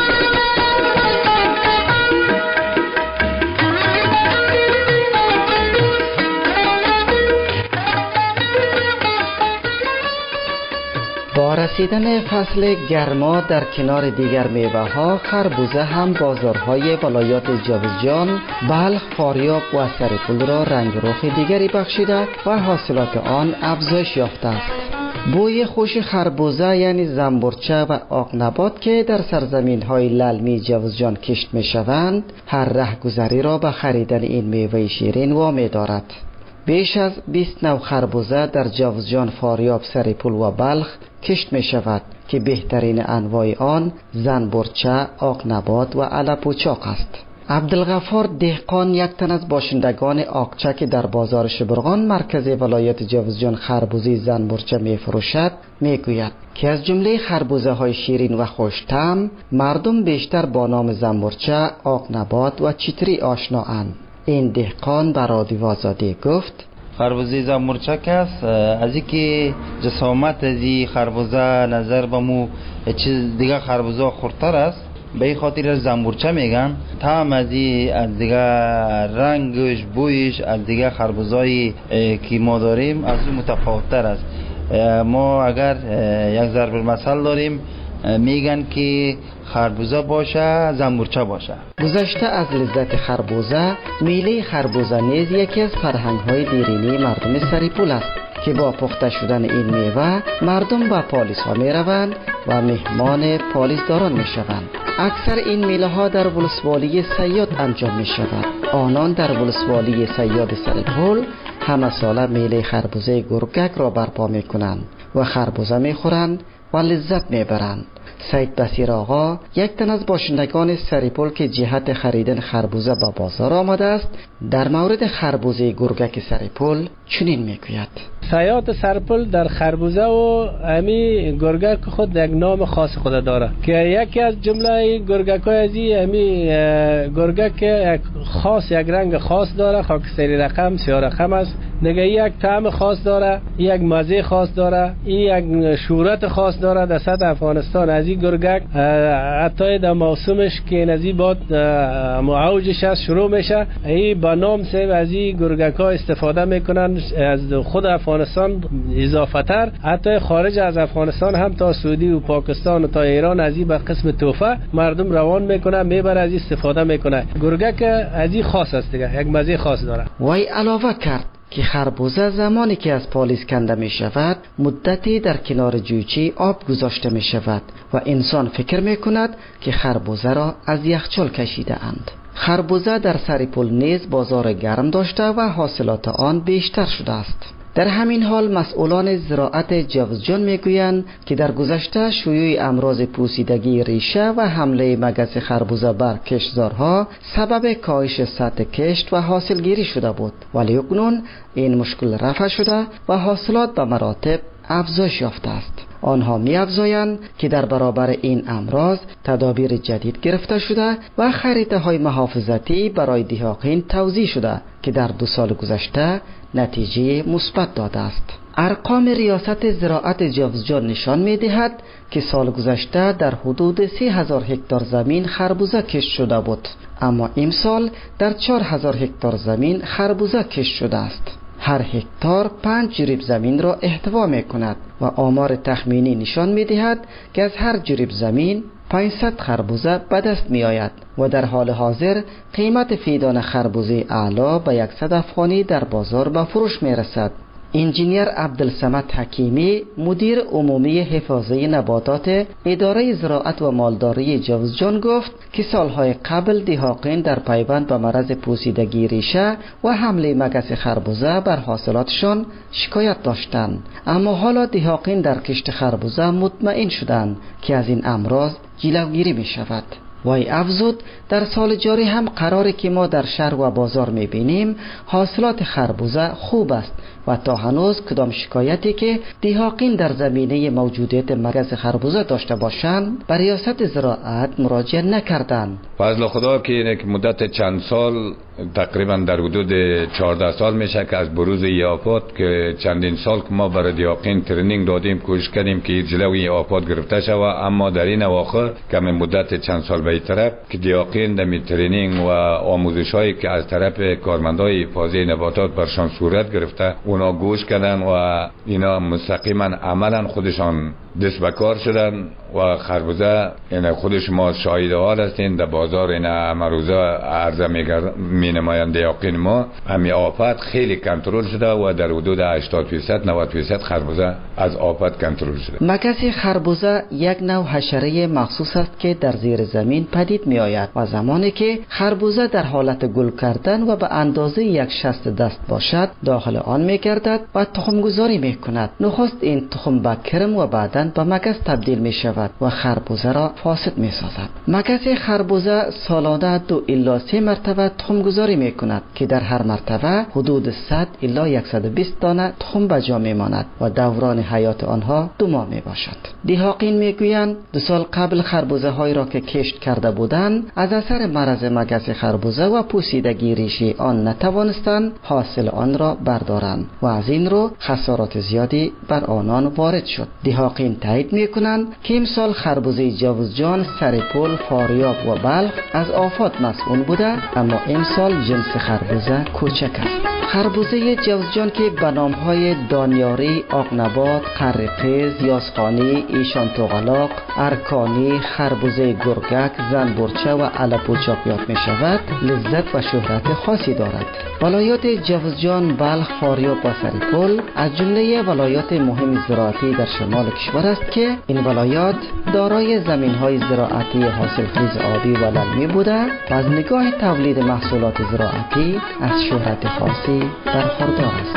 با رسیدن فصل گرما در کنار دیگر میوه ها خربوزه هم بازارهای ولایات جوزجان، بلخ، فاریاب و سرپل را رنگ رخ دیگری بخشیده و حاصلات آن افزایش یافته است. بوی خوش خربوزه یعنی زنبورچه و آقنبات که در سرزمین های للمی جوزجان کشت می شوند هر رهگذری را به خریدن این میوه شیرین وامی دارد. بیش از بیست نوع خربوزه در جوزجان، فاریاب، سرپل و بلخ کشت می شود که بهترین انواع آن زنبورچه، آقنبات و علب و چاق است. عبدالغفار دهقان یک تن از باشندگان آقچه که در بازار شبرغان مرکز ولایت جوزجان خربوزه زنبورچه می فروشد می گوید که از جمله خربوزه های شیرین و خوش‌طعم مردم بیشتر با نام زنبورچه، آقنبات و چیتری آشنااند. این دهقان به رادیو آزادی گفت خربوزه زنبورچک است. از اینکه جسامت از این خربوزه نظر به مو چیز دیگه خربوزه خورتر است به این خاطر زنبورچه میگن. طعم از این از دیگه رنگش، بویش از دیگه خربوزه‌ای که ما داریم از این متفاوت‌تر است. ما اگر یک ضرب المثل داریم میگن که خربوزه باشه، زنبورچه باشه. گذشته از لذت خربوزه، میله خربوزه نیز یکی از فرهنگ‌های دیرینی مردم سریپول است که با پخته شدن این میوه مردم به پالیس ها می روند و مهمان پالیس داران می شوند. اکثر این میله ها در ولسوالی سیاد انجام می شود. آنان در ولسوالی سیاد سریپول همه ساله میله خربوزه گرگک را برپا می کنند و خربوزه می خورند و لذت می برند. سید بصیر آقا، یک تن از باشندگان سریپول که جهت خریدن خربوزه به بازار آمده است، در مورد خربوزه گرگک سریپول چنین میگوید: سیاد سریپول در خربوزه و امی گرگک خود یک نام خاص خود داره که یکی از جمله گرگک های ازی امی گرگک یک خاص، یک رنگ خاص داره، خاکستری رقم، سیاه رقم است. دیگه یک طعم خاص داره، یک مزه خاص داره، این یک شهرت خاص داره در سطح افغانستان. از این گرگک حتی در موسمش که نزی باد معوجش است شروع میشه، این با نام سه از این گرگک ها استفاده میکنن از خود افغانستان اضافه تر، حتی خارج از افغانستان هم تا سعودی و پاکستان و تا ایران از این به قسم تحفه مردم روان میکنن، میبره، از استفاده میکنه. گرگک از این خاص است دیگه، یک مزه خاص داره. وای علاوه کرد که خربوزه زمانی که از پالیس کنده می شود مدتی در کنار جویچه آب گذاشته می شود و انسان فکر می کند که خربوزه را از یخچال کشیده اند. خربوزه در سریپول نیز بازار گرم داشته و حاصلات آن بیشتر شده است. در همین حال مسئولان زراعت جوزجان میگویند که در گذشته شیوع امراض پوسیدگی ریشه و حمله مگس خربوزه بر کشتزارها سبب کاهش سطح کشت و حاصلگیری شده بود، ولی اکنون این مشکل رفع شده و حاصلات به مراتب افزایش یافته است. آنها می افزایند که در برابر این امراض تدابیر جدید گرفته شده و خریطه های محافظتی برای دهقان توزیع شده که در دو سال گذشته نتیجه مثبت داده است. ارقام ریاست زراعت جوزجان نشان می دهد که سال گذشته در حدود سه هزار هکتار زمین خربوزه کشت شده بود، اما امسال در چهار هزار هکتار زمین خربوزه کشت شده است. هر هکتار پنج جریب زمین را احتوا می کند و آمار تخمینی نشان می دهد که از هر جریب زمین پانصد خربوزه به دست می آید و در حال حاضر قیمت فیدان خربوزه اعلا به صد افغانی در بازار به فروش می رسد. انجینیر عبدالصمد حکیمی، مدیر عمومی حفاظه نباتات اداره زراعت و مالداری جوزجان گفت که سالهای قبل دهقان در پیوند به مرض پوسیدگی ریشه و حمله مگس خربوزه بر حاصلاتشان شکایت داشتند، اما حالا دهقان در کشت خربوزه مطمئن شدند که از این امراض جلوگیری می شود. وای افزود در سال جاری هم قراره که ما در شهر و بازار میبینیم حاصلات خربوزه خوب است و تا هنوز کدام شکایتی که دهقان در زمینه موجودیت مگس خربوزه داشته باشند به ریاست زراعت مراجعه نکردند. فضل خدا که یک مدت چند سال تقریبا در حدود چهارده سال میشه که از بروز این آفات که چندین سال که ما برای دهقان ترینینگ دادیم، کوشش کردیم که جلوی این آفات گرفته شود، اما در این اواخر که مدت چند سال به طرف که دهقان در ترینینگ و آموزش هایی که از طرف کارمندای حفاظه نباتات برشان صورت گرفته اونا گوش کردن و اینا مستقیما عملا خودشان دست به کار شدن و خربوزه این خودش ما شاهد حال هستیم در بازار این امروزه عرضه می نمایند دهقان ما همین آفت خیلی کنترل شده و در حدود هشتاد درصد نود درصد خربوزه از آفت کنترل شده. مگس خربوزه یک نوع حشره مخصوص است که در زیر زمین پدید می آید و زمانی که خربوزه در حالت گل کردن و به اندازه یک شست دست باشد داخل آن می گردد و تخم گذاری می کند. نخست این تخم به کرم و بعدا به مگس تبدیل می شود و خربوزه را فاسد می سازد. مگس خربوزه سالانه دو الا سه مرتبه تخم گذاری می کند که در هر مرتبه حدود صد الا صد و بیست دانه تخم به جا می ماند و دوران حیات آنها دو ماه می باشد. دهقان می گویند دو سال قبل خربوزه هایی را که کشت کرده بودند از اثر مرض مگس خربوزه و پوسیدگی ریشه آن نتوانستند حاصل آن را بردارند و از این رو خسارات زیادی بر آنان وارد شد. دهقان همچنین تایید می کنند که امسال خربوزه جوزجان، سرپل، فاریاب و بلخ از آفات مسئول بوده، اما امسال جنس خربوزه کوچک است. خربوزه جوزجان که به نام‌های دانیاری، آقنبات، قرقیز، یاسخانی، ایشان توغلاق، ارکانی، خربوزه گرگک، زنبورچه و علپوچاق یاد می شود، لذت و شهرت خاصی دارد. ولایات جوزجان، بلخ، فاریاب و سرپل از جمله ولایات مهم زراعتی در شمال کشور است که این ولایات دارای زمین‌های زراعتی حاصلخیز آبی و للمی بوده و از نگاه تولید محصولات زراعتی از شهرت خاصی برخوردار است.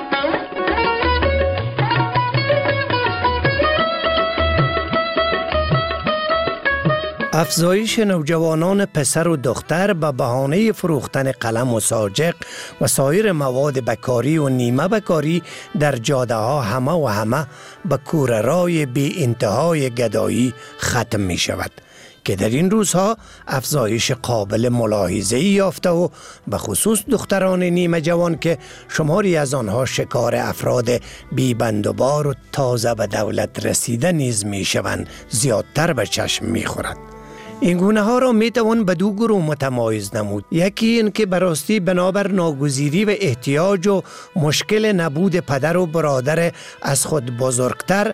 افزایش نوجوانان پسر و دختر به بهانه فروختن قلم و ساجق و سایر مواد بکاری و نیمه بکاری در جاده ها همه و همه به کوررای بی انتهای گدایی ختم می شود که در این روزها افزایش قابل ملاحظه‌ای یافته و به خصوص دختران نیمه جوان که شماری از آنها شکار افراد بی بند و بار و تازه به دولت رسیده نیز می شوند زیادتر به چشم می خورد. این گونه ها را می توان به دو گروه متمایز نمود. یکی این که براستی بنابر ناگزیری و احتیاج و مشکل نبود پدر و برادر از خود بزرگتر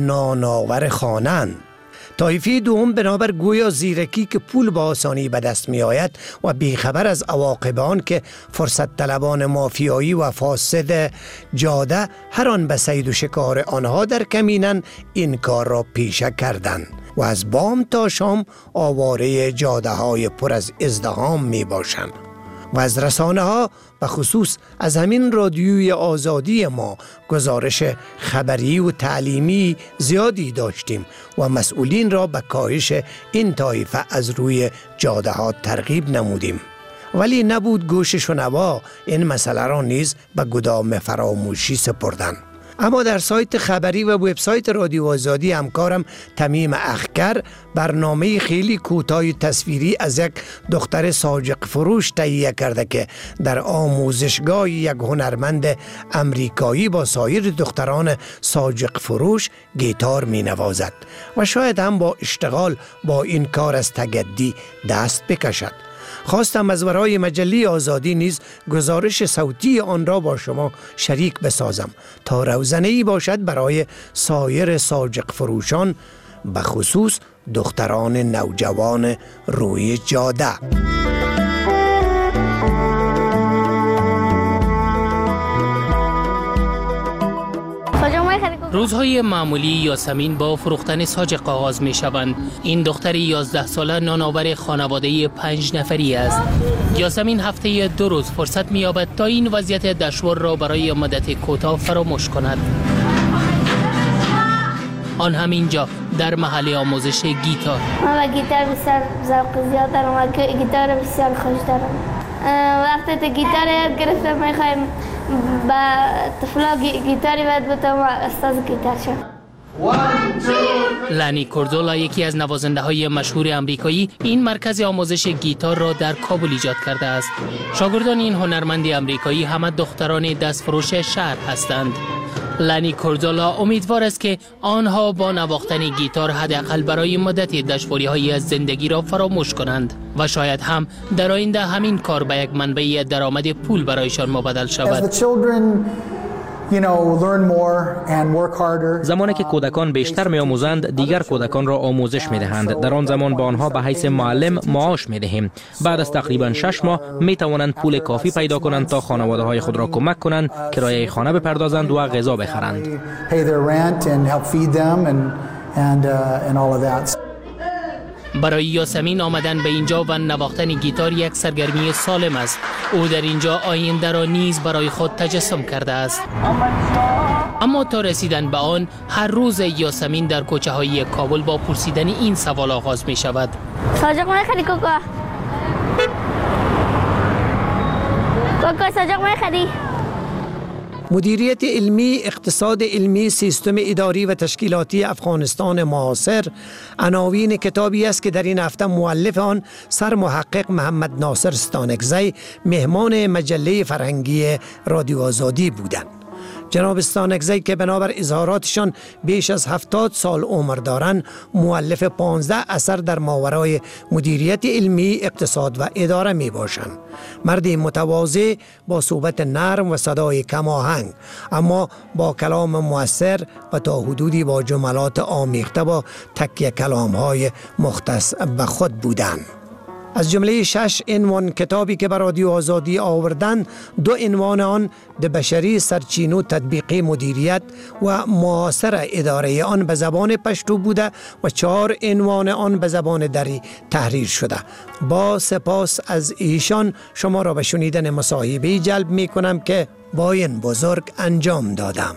نانآور خوانند. طایفه دوم بنابر گویا زیرکی که پول با آسانی به دست می آید و بیخبر از عواقب آن که فرصت طلبان مافیایی و فاسد جاده هر آن به صید و شکار آنها در کمینن این کار را پیشه کردند و از بام تا شام آواره جاده های پر از ازدحام می باشند. و از رسانه ها و خصوص از همین رادیوی آزادی ما گزارش خبری و تعلیمی زیادی داشتیم و مسئولین را به کاهش این طایفه از روی جاده ها ترغیب نمودیم. ولی نبود گوش شنوا این مسئله را نیز به گدام فراموشی سپردند. اما در سایت خبری و وبسایت رادیو آزادی همکارم تمیم اخگر برنامه خیلی کوتاه تصویری از یک دختر ساجق فروش تهیه کرده که در آموزشگاه یک هنرمند امریکایی با سایر دختران ساجق فروش گیتار می نوازد و شاید هم با اشتغال با این کار از تگدی دست بکشد. خواستم از ورای مجله آزادی نیز گزارش صوتی آن را با شما شریک بسازم تا روزنه‌ای باشد برای سایر ساجق فروشان، به خصوص دختران نوجوان روی جاده. روزهای معمولی یاسمین با فروختن ساجق آغاز می شوند. این دختر یازده ساله نانآور خانواده پنج نفری است. یاسمین هفته دو روز فرصت می یابد تا این وضعیت دشوار را برای مدت کوتاه فراموش کند. آن هم اینجا در محل آموزش گیتار. من به گیتار بسیار ذوق زیاد دارم و گیتار بسیار خوش دارم. وقتی تا گیتار یاد گرفتم میخوایم با طفلا گیتاری باید بتونم استاد گیتار شم. لانی کورزولا یکی از نوازنده های مشهور امریکایی این مرکز آموزش گیتار را در کابل ایجاد کرده است. شاگردان این هنرمند امریکایی همه دختران دستفروش شهر هستند. لانی کورزولا امیدوار است که آنها با نواختن گیتار حداقل برای مدت دشواری‌های از زندگی را فراموش کنند و شاید هم در آینده همین کار به یک منبع درآمد پول برایشان مبدل شود. زمانی که کودکان بیشتر می آموزند، دیگر کودکان را آموزش می دهند. در آن زمان به آنها به حیث معلم معاش می دهیم. بعد از تقریبا شش ماه می توانند پول کافی پیدا کنند تا خانواده های خود را کمک کنند، کرایه خانه بپردازند و غذا بخرند. برای یاسمین آمدن به اینجا و نواختن گیتار یک سرگرمی سالم است. او در اینجا آینده را نیز برای خود تجسم کرده است. اما تا رسیدن به آن، هر روز یاسمین در کوچه های کابل با پرسیدن این سوال آغاز می شود. ساجق میخری کوکا؟ کوکا ساجق میخری؟ مدیریت علمی، اقتصاد علمی، سیستم اداری و تشکیلاتی افغانستان معاصر عناوین کتابی است که در این هفته مؤلف آن سر محقق محمد ناصر ستانکزی مهمان مجله فرهنگی رادیو آزادی بودند. جناب استانکزی که بنابر اظهاراتشان بیش از هفتاد سال عمر دارند، مؤلف پانزده اثر در ماورای مدیریت علمی، اقتصاد و اداره می باشند. مردی متواضع با صحبت نرم و صدای کم آهنگ، اما با کلام مؤثر و تا حدودی با جملات آمیخته با تکیه کلام‌های مختص به خود بودند. از جمله شش عنوان کتابی که به رادیو آزادی آوردن، دو عنوان آن د بشری سرچینو تطبیقی مدیریت و معاصر اداره آن به زبان پشتو بوده و چهار عنوان آن به زبان دری تحریر شده. با سپاس از ایشان شما را به شنیدن مصاحبه جلب می کنم که با این بزرگ انجام دادم.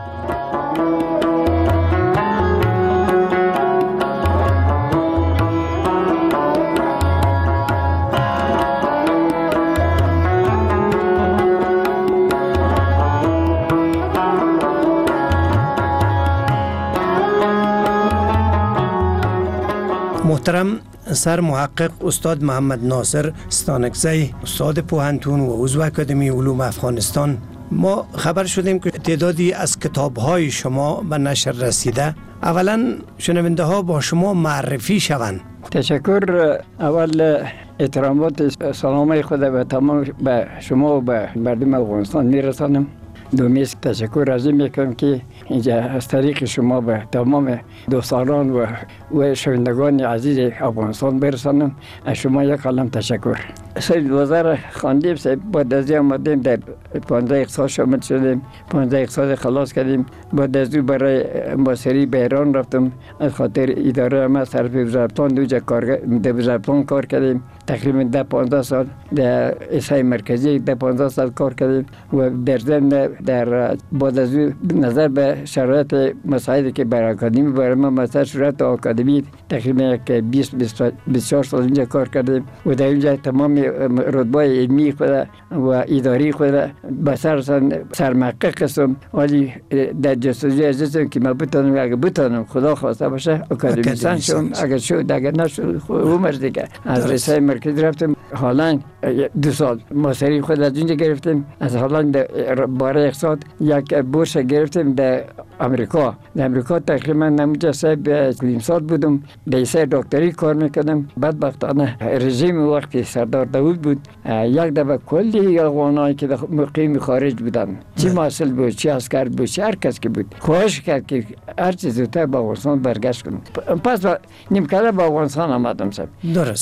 محترم سر محقق استاد محمد ناصر استانکزی، استاد پوهنتون و عضو اکادمی علوم افغانستان، ما خبر شدیم که تعدادی از کتاب‌های شما به نشر رسیده. اولا شنونده ها با شما معرفی شوند. تشکر. اول احترامات سلام خود به تمام به شما و به مردم افغانستان میرسانم. دومیز تشکر از این میکنم که اینجا از طریق شما به تمام دوستان و و شنوندگان عزیز افغانستان برسانم. از شما یک قلم تشکر. سید وزیر خواندیم، بعد از این آمدیم در پانزده اقتصاد شامل شدیم، پانزده اقتصاد خلاص کردیم. بعد از اون برای ماستری به ایران رفتم، از خاطر اداره ما صرف وزارتان دوجا کار در وزارتان کار کردیم. تقریبا ده پانزده سال در احصای مرکزی ده پانزده سال کار کردیم و در ضمن در بعد از نظر به شرایط مسائلی که برای اکادمی برای ما مثلا شرایط اکادمی تقریبا یک بیست بیست و چهار سال اینجا کار کردیم و در اینجا تمام رتبه علمی خود و اداری خود به سر سرمحقق هستم، ولی در جستجوی ازم که ما بتونم اگه بتونم خدا خواسته باشه اکادمیسان شم، اگر شد اگر نشد عمر دیگه از رسای مرکز رفتم. حالا دو سال ماستری خود از اینجا گرفتیم. از حالا برای اقتصاد یک بورس گرفتیم در امریکا. در امریکا تقریبا نموجه صاحب نیم سال بودم، در ایسای دکتری کار میکردم. بدبختانه رژیم وقتی سردار داود بود، یک دفعه کلی افغانایی که مقیم خارج بودن، چی محصل بود، چی عسکر بود، چی هر کس که بود، خواهش کرد که هر چیز زودتر به افغانستان برگشت کنم. پس نیمکره به افغانستان آمدم صاحب. درست.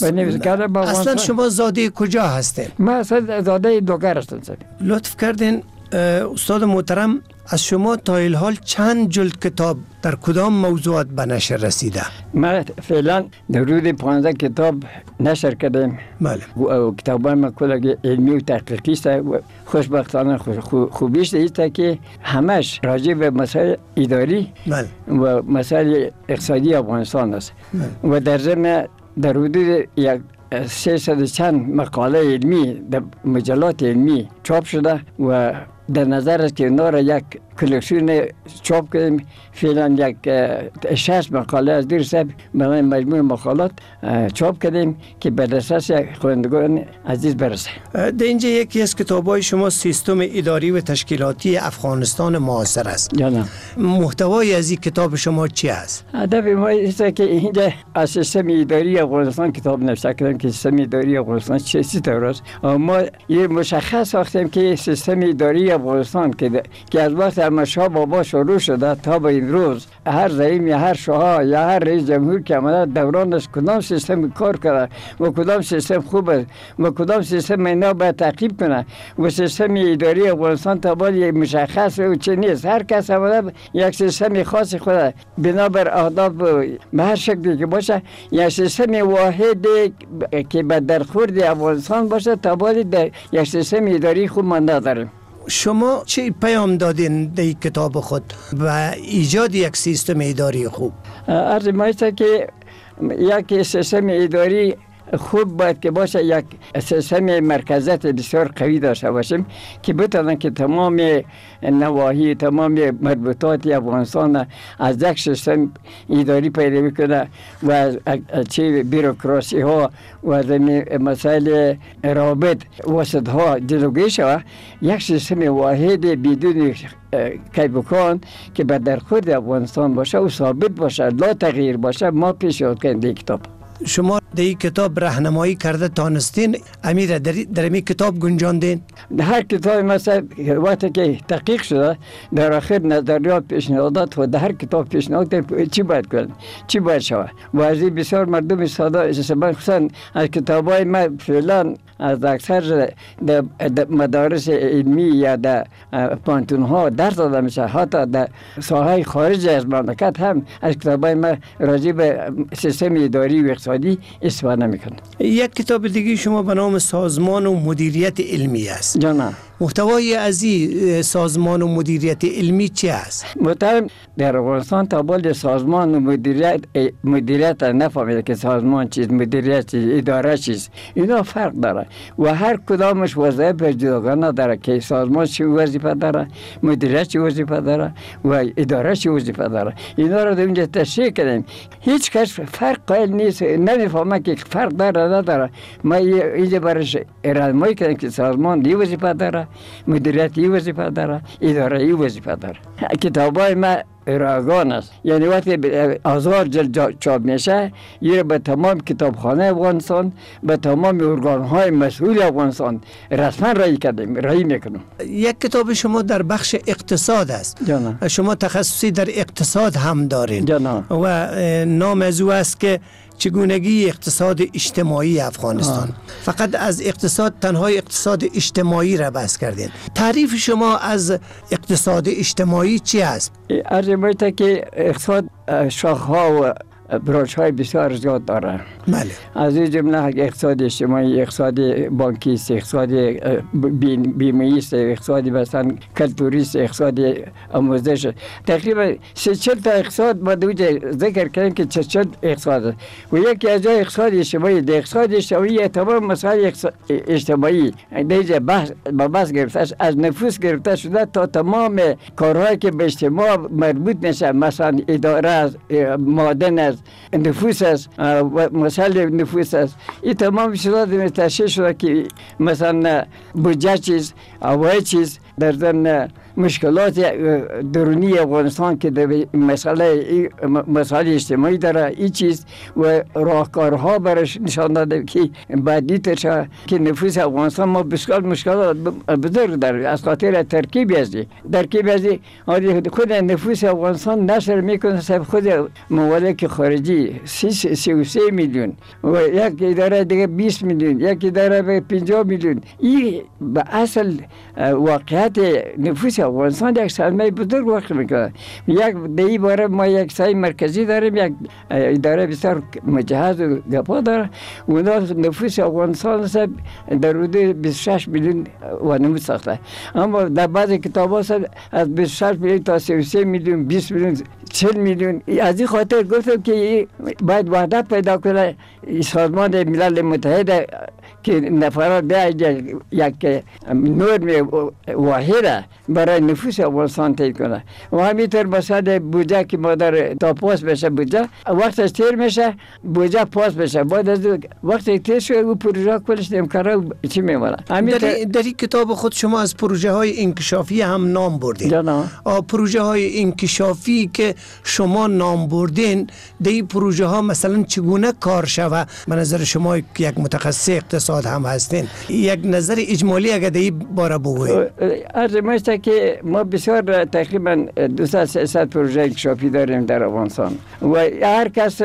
اصلا شما زاده کجا هستین؟ من اصلا زاده دوگر هستم صاحب. لطف کردین استاد محترم، از شما تا الحال چند جلد کتاب در کدام موضوعات به نشر رسیده؟ من فعلا در حدود پانزده کتاب نشر کردم. بله. و کتابای من کلا علمی و تحقیقی است و خوشبختانه خوبیش است که همش راجع به مسائل اداری بله. و مسائل اقتصادی افغانستان است. بله. و در ضمن در حدود یک سیصد چند مقاله علمی در مجلات علمی چاپ شده و در نظر است که اونا را یک کلکسیون چاپ کردیم. فعلا یک شش مقاله از دیر صاحب برای مجموع مقالات چاپ کردیم که به دسترس خوانندگان عزیز برسه. در اینجا یکی از کتاب‌های شما سیستم اداری و تشکیلاتی افغانستان معاصر است. جانم. محتوای از این کتاب شما چی است؟ هدف ما است که اینجا از سیستم اداری افغانستان کتاب نوشته کردیم که سیستم اداری افغانستان چه چیزی است. ما یه مشخص ساختیم که سیستم اداری افغانستان که که از وقت شاه بابا شروع شده تا به این روز هر زعیم یا هر شاه یا هر رئیس جمهور که آمده دورانش کدام سیستم کار کرده و کدام سیستم خوبه و کدام سیستم اینا باید تعقیب کنه و سیستم اداری افغانستان تا باید مشخص و چه نیست. هر کس آمده یک سیستم خاص خود بنابر اهداف به هر شکلی که باشه یک سیستم واحد که به درخورد افغانستان باشه تا باید یک سیستم اداری خوب مانده داریم. شما چه پیام دادین در کتاب خود و ایجاد یک سیستم اداری خوب؟ عرض ما است که یک سیستم اداری خوب باید که باشه یک سیستم مرکزیت بسیار قوی داشته باشیم که بتونن که تمام نواحی تمام مربوطات افغانستان از یک سیستم اداری پیروی کنه و چه بیروکراسی ها و مسائل رابط وسط ها جلوگیری شود. یک سیستم واحد بدون کیبکان که به در خود افغانستان باشه و ثابت باشه، لا تغییر باشه، ما پیشنهاد کردیم در کتاب. شما در این کتاب راهنمایی کرده تانستین امیر در در این کتاب گنجاندین؟ هر کتاب مثلا وقتی که تحقیق شده در آخر نظریات پیشنهادات و در هر کتاب پیشنهاد چی باید کنن، چی باید شود و از این بسیار مردم ساده خصوصا از کتابای ما فعلا از اکثر در مدارس علمی یا در پانتون ها درس داده میشه، حتی در ساحه خارج از مملکت هم از کتابای ما راجع به سیستم اداری و اقتصادی استفاده میکنه. یک کتاب دیگه شما به نام سازمان و مدیریت علمی است. جانا محتوای از این سازمان و مدیریت علمی چی است؟ محترم در افغانستان تا بال سازمان و مدیریت مدیریت نفهمیده که سازمان چیز، مدیریت چیز، اداره چیز، اینا فرق داره و هر کدامش وظایف جداگانه داره که سازمان چی وظیفه داره، مدیریت چی وظیفه داره و اداره چی وظیفه داره. اینا رو در اینجا تشریح کردیم. هیچ کس فرق قائل نیست، نمیفهمه که فرق داره نداره. ما اینجا برش راهنمایی کردیم که سازمان دی وظیفه داره، مدیریت ای وظیفه داره، اداره ای وظیفه داره. کتابای ما راگان است، یعنی وقتی هزار جلد چاپ میشه یه به تمام کتابخانه افغانستان، به تمام ارگانهای مسئول افغانستان رسما رای کردیم، رای میکنم. یک کتاب شما در بخش اقتصاد است. جانا. شما تخصصی در اقتصاد هم دارین. جانا. و نام از او است که چگونگی اقتصاد اجتماعی افغانستان. آه. فقط از اقتصاد تنها اقتصاد اجتماعی را بحث کردین. تعریف شما از اقتصاد اجتماعی چی است؟ عرض می‌کنم که اقتصاد شاخه‌ها و برانچ های بسیار زیاد داره. بله. از این جمله اقتصاد اجتماعی، اقتصاد بانکی است، اقتصاد بیمه‌ای است، اقتصاد مثلا کلتوری است، اقتصاد آموزش. تقریبا سه چهل تا اقتصاد ما دوجه ذکر کردیم که چه چهل اقتصاد و یکی از اقتصاد اجتماعی. در اقتصاد اجتماعی تمام مسائل اجتماعی دیگه بحث با بحث گرفته از نفوس گرفته شده تا تمام کارهایی که به اجتماع مربوط میشه، مثلا اداره، معدن، نفوس است و مسائل نفوس است. این تمام شده تشریح شده که مثلا بودجه چیز، هوای چیز، در ضمن مشکلات درونی افغانستان که در مسئله مسائل اجتماعی داره این چیز و راهکارها برش نشان داده که بعدی ترشه که نفوس افغانستان ما بسیار مشکلات بزرگ داره از خاطر ترکیب ازی ترکیب ازی خود نفوس افغانستان نشر میکنه صرف خود ممالک خارجی سی و سه میلیون و یک اداره دیگه بیست میلیون، یک اداره به پنجاه میلیون. این به اصل واقعیت نفوس افغانستان یک سلمه بزرگ واقع میکنه. یک دیگه باره ما یک سای مرکزی داریم، یک اداره بسیار مجهز و گپا داره. اونا نفوس افغانستان سب در حدود بیست و شش میلیون و نمود ساخته، اما در بعض کتاب ها از بیست و شش میلیون تا سی و سه میلیون، بیست میلیون، چهل میلیون. از این خاطر گفتم که باید وحدت پیدا کنه سازمان ملل متحد که نفرات بیاید یک نرم واحده برای نفوس افغانستان تعیین کنه و همینطور مسئله بودجه که ما در تا پاس بشه بودجه وقتش تیر میشه بودجه پاس بشه، بعد از وقتی تیر شده او پروژه کلش نمیکنه چی میمونه. در, در این کتاب خود شما از پروژه های انکشافی هم نام بردین. جانا. پروژه های انکشافی که شما نام بردین در این پروژه ها مثلا چگونه کار شود؟ به نظر شما یک متخصص اقتصاد هم هستین، یک نظر اجمالی اگر در این باره بگویید. عرض میشه که ما بسیار تقریبا دویست سیصد پروژه انکشافی داریم در افغانستان و هر کس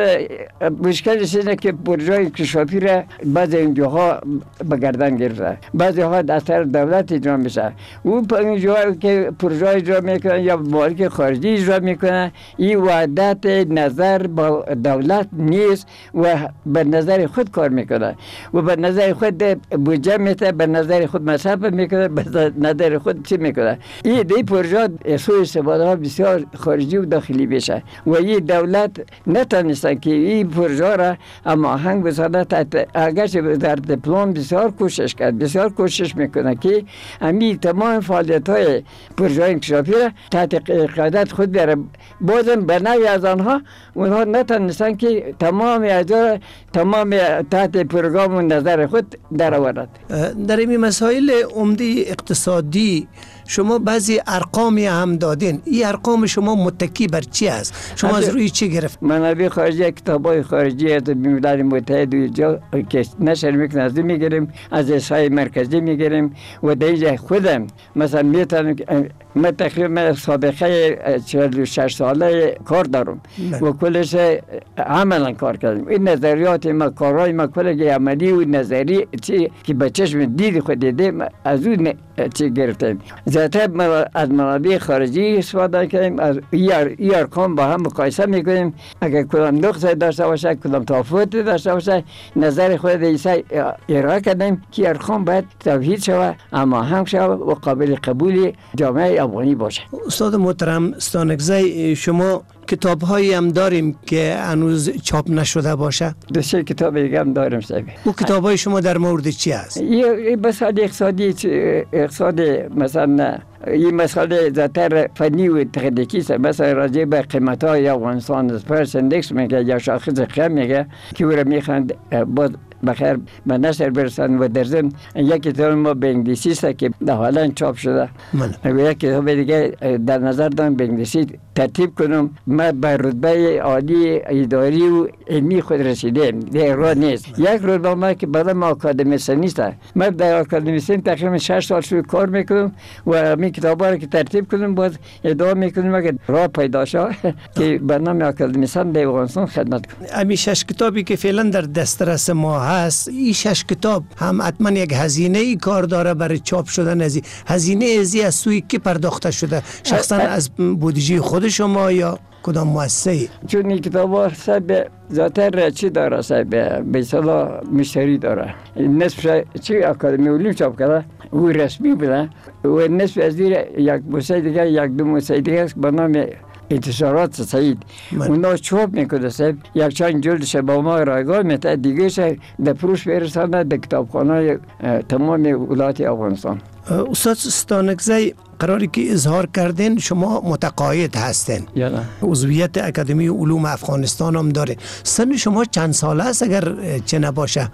مشکلش اینه که پروژه انکشافی را بعضی اینجاها به گردن گرفته، بعضی ها از طرف دولت اجرا میشه. اون اینجاها که پروژه اجرا میکنن یا مالک خارجی اجرا میکنن، این وحدت نظر با دولت نیست و به نظر خود کار میکنه و به نظر خود بودجه میته، به نظر خود مصرف میکنه، به نظر خود چی میکنه. این دی پروژه سوء استفاده ها بسیار خارجی و داخلی بشه و این دولت نتونستن که این پروژه را اما آهنگ بسازه. اگرچه در پلان بسیار کوشش کرد، بسیار کوشش میکنه که امی تمام فعالیت های پروژه انکشافی را تحت قیادت خود بیاره. بازم به نوی از آنها اونها نتونستن که تمام اجزا تمام تحت پروگرام و نظر خود در آورد. در این مسائل عمده اقتصادی شما بعضی ارقامی هم دادین. این ارقام شما متکی بر چی است؟ شما از روی چی گرفت؟ منابع خارجی، کتابای خارجی از ملل متحد و جا که نشر میکنه از میگیریم، از احصای مرکزی میگیریم و دیگه خودم مثلا میتونم من تقریبا سابقه چهل و شش ساله کار دارم و کلش عملا کار کردم. این نظریات ما، کارهای ما کلش عملی و نظری چی که به چشم دید خود دیده از اون چی گرفتیم. زیادتر از منابع خارجی استفاده کردیم، از این ارقام با هم مقایسه میکنیم. اگر کدام نقص داشته باشه، کدام تفاوت داشته باشه، نظر خود دیسه ارائه کردیم که ارقام باید توحید شود، اما هم شود و قابل قبول جامعه افغانی باشه. استاد محترم ستانکزی، شما کتاب هایی هم داریم که هنوز چاپ نشده باشه؟ دو سه کتاب دیگه هم داریم صاحب. او کتاب های شما در مورد چی است؟ این مسائل اقتصادی، اقتصاد مثلا این مسئله زیادتر فنی و تکنیکی است. مثلا راجع به قیمت های افغانستان پرس اندکس میگه یا شاخص قیمت میگه که او را میخوند باز بخیر به نشر برسن و در ضمن یک کتاب ما به انگلیسی است که در حالا چاپ شده و یک کتاب دیگه در نظر دارم به انگلیسی ترتیب کنم. ما به رتبه عالی اداری و علمی خود رسیدم، در راه نیست. یک رتبه ما که بعد ما اکادمیسن نیست. ما در اکادمیسن تقریبا شش سال شروع کار میکنم و می کتابا رو که ترتیب کنم باز ادعا میکنم که راه پیدا شد که به نام اکادمیسن در افغانستان خدمت کنم. امی شش کتابی که فعلا در دسترس ما هست، این شش کتاب هم حتما یک هزینه ای کار داره برای چاپ شدن. از هزینه ازی از سوی کی پرداخته شده؟ شخصا از بودجه خود شما یا کدام مؤسسه؟ چون این کتاب ها سب ذاتر چی داره؟ سب به اصطلاح مشتری داره. نصف چی اکادمی علوم چاپ کرده او رسمی بوده و نصف از دیر یک موسیقی دیگه، یک دو موسیقی دیگه به نام انتشارات سعید اونا چوب میکنه صاحب. یک چند جلدش با ما رایگاه میته، دیگه شه در پروش برسانه در کتابخانه تمام ولایت افغانستان. استاد ستانکزی، قراری که اظهار کردین شما متقاعد هستین، عضویت اکادمی علوم افغانستان هم داره. سن شما چند ساله است اگر چه نباشه؟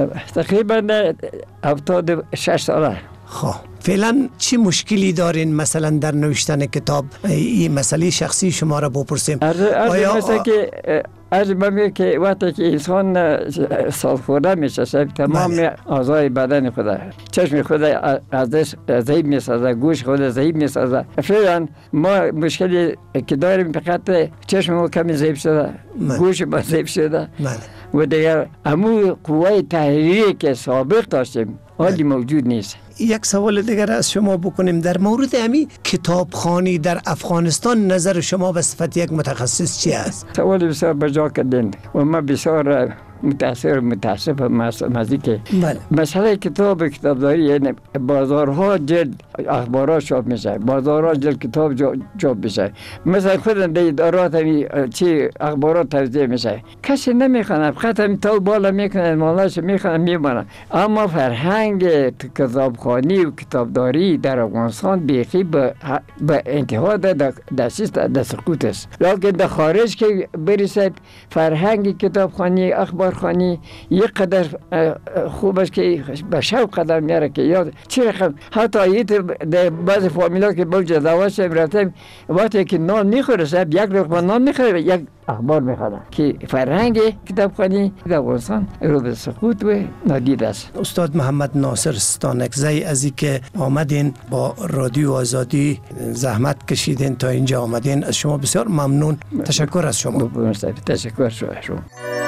تقریبا هفتاد و شش ساله. خب فعلا چی مشکلی دارین مثلا در نوشتن کتاب؟ این مسئله شخصی شما را بپرسیم. آیا مثلا که از میگه که وقتی که انسان سالخورده میشه صاحب تمام اعضای بدن خود، چشم خود از دست ضعیف میسازه، گوش خود ضعیف میسازه. فعلا ما مشکلی که داریم فقط چشم ما کمی ضعیف شده، گوش ما ضعیف شده و دیگر همون قوه تحریری که سابق داشتیم حالی موجود نیست. یک سوال دیگر از شما بکنیم در مورد امی کتابخانی در افغانستان، نظر شما به صفت یک متخصص چی است؟ سوال بسیار بجا کردین و ما بسیار متاثر متاسف مزی که مسئله کتاب کتابداری، یعنی بازارها جلد اخبارات چاپ میشه، بازارها جلد کتاب چاپ میشه. مثلا خود در ادارات چی اخبارات توزیع میشه، کسی نمیخونه، فقط همین تا بالا میکنه، مالاش میخونه میمونه. اما فرهنگ کتابخوانی و کتابداری در افغانستان بیخی به انتها دستیست در سقوط است. لیکن در خارج که برسد فرهنگ کتابخوانی اخبار خانی یک قدر خوب است که به شوق قدر میاره که یاد چی رقم حتی ایت در بعض فامیلا که بوجه دواش رفتیم وقتی که نان میخوره صاحب یک لقمه نان میخوره یک اخبار میخوره که فرهنگ کتابخوانی در افغانستان رو به سقوط و نادید است. استاد محمد ناصر ستانکزی از این که آمدین با رادیو آزادی زحمت کشیدین تا اینجا آمدین، از شما بسیار ممنون. تشکر از شما. تشکر شما.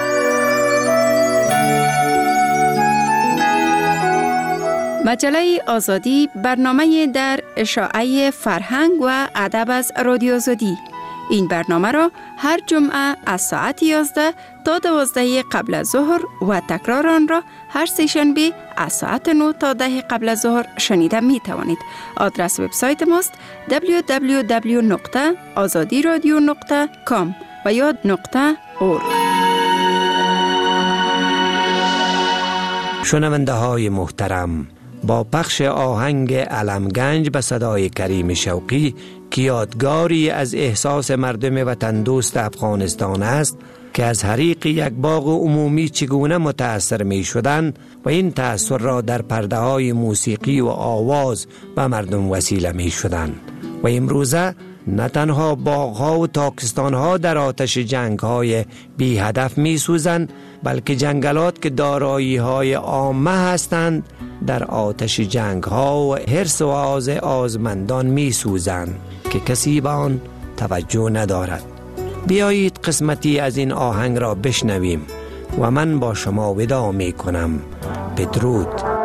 مجله آزادی برنامه در اشاعه فرهنگ و ادب از رادیو آزادی. این برنامه را هر جمعه از ساعت یازده تا دوازده قبل از ظهر و تکرار آن را هر سه شنبه از ساعت نه تا ده قبل از ظهر شنیده می توانید. آدرس وبسایت ماست دبلیو دبلیو دبلیو نقطه آزادی رادیو نقطه کام و یا نقطه اورگ. شنونده های محترم، با پخش آهنگ علمگنج به صدای کریم شوقی که یادگاری از احساس مردم وطن دوست افغانستان است که از حریق یک باغ عمومی چگونه متأثر می شدن و این تأثیر را در پرده های موسیقی و آواز به مردم وسیله می شدن و امروزه نه تنها باغ‌ها و تاکستان‌ها در آتش جنگ‌های بی هدف می‌سوزند، بلکه جنگلات که دارایی‌های عامه هستند در آتش جنگ‌ها و حرص و آز آزمندان می‌سوزند که کسی به آن توجه ندارد. بیایید قسمتی از این آهنگ را بشنویم و من با شما وداع می‌کنم. بدرود.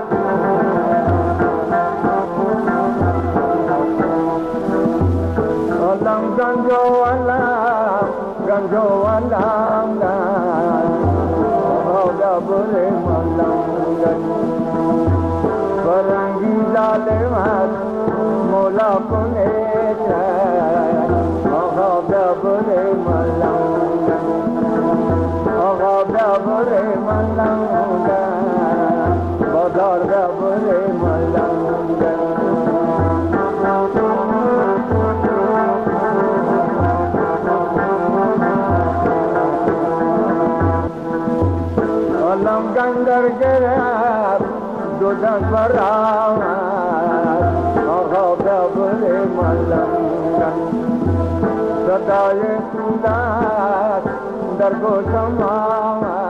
Ganjo alam, ganjo alam, hoga bure malam, barangi lale mat, mola kone chay, hoga bure malam, hoga bure malam, badar bure malam. Gangar gerab, dodan barawat, agha bure malam, sadaye sudat, dar go samawat.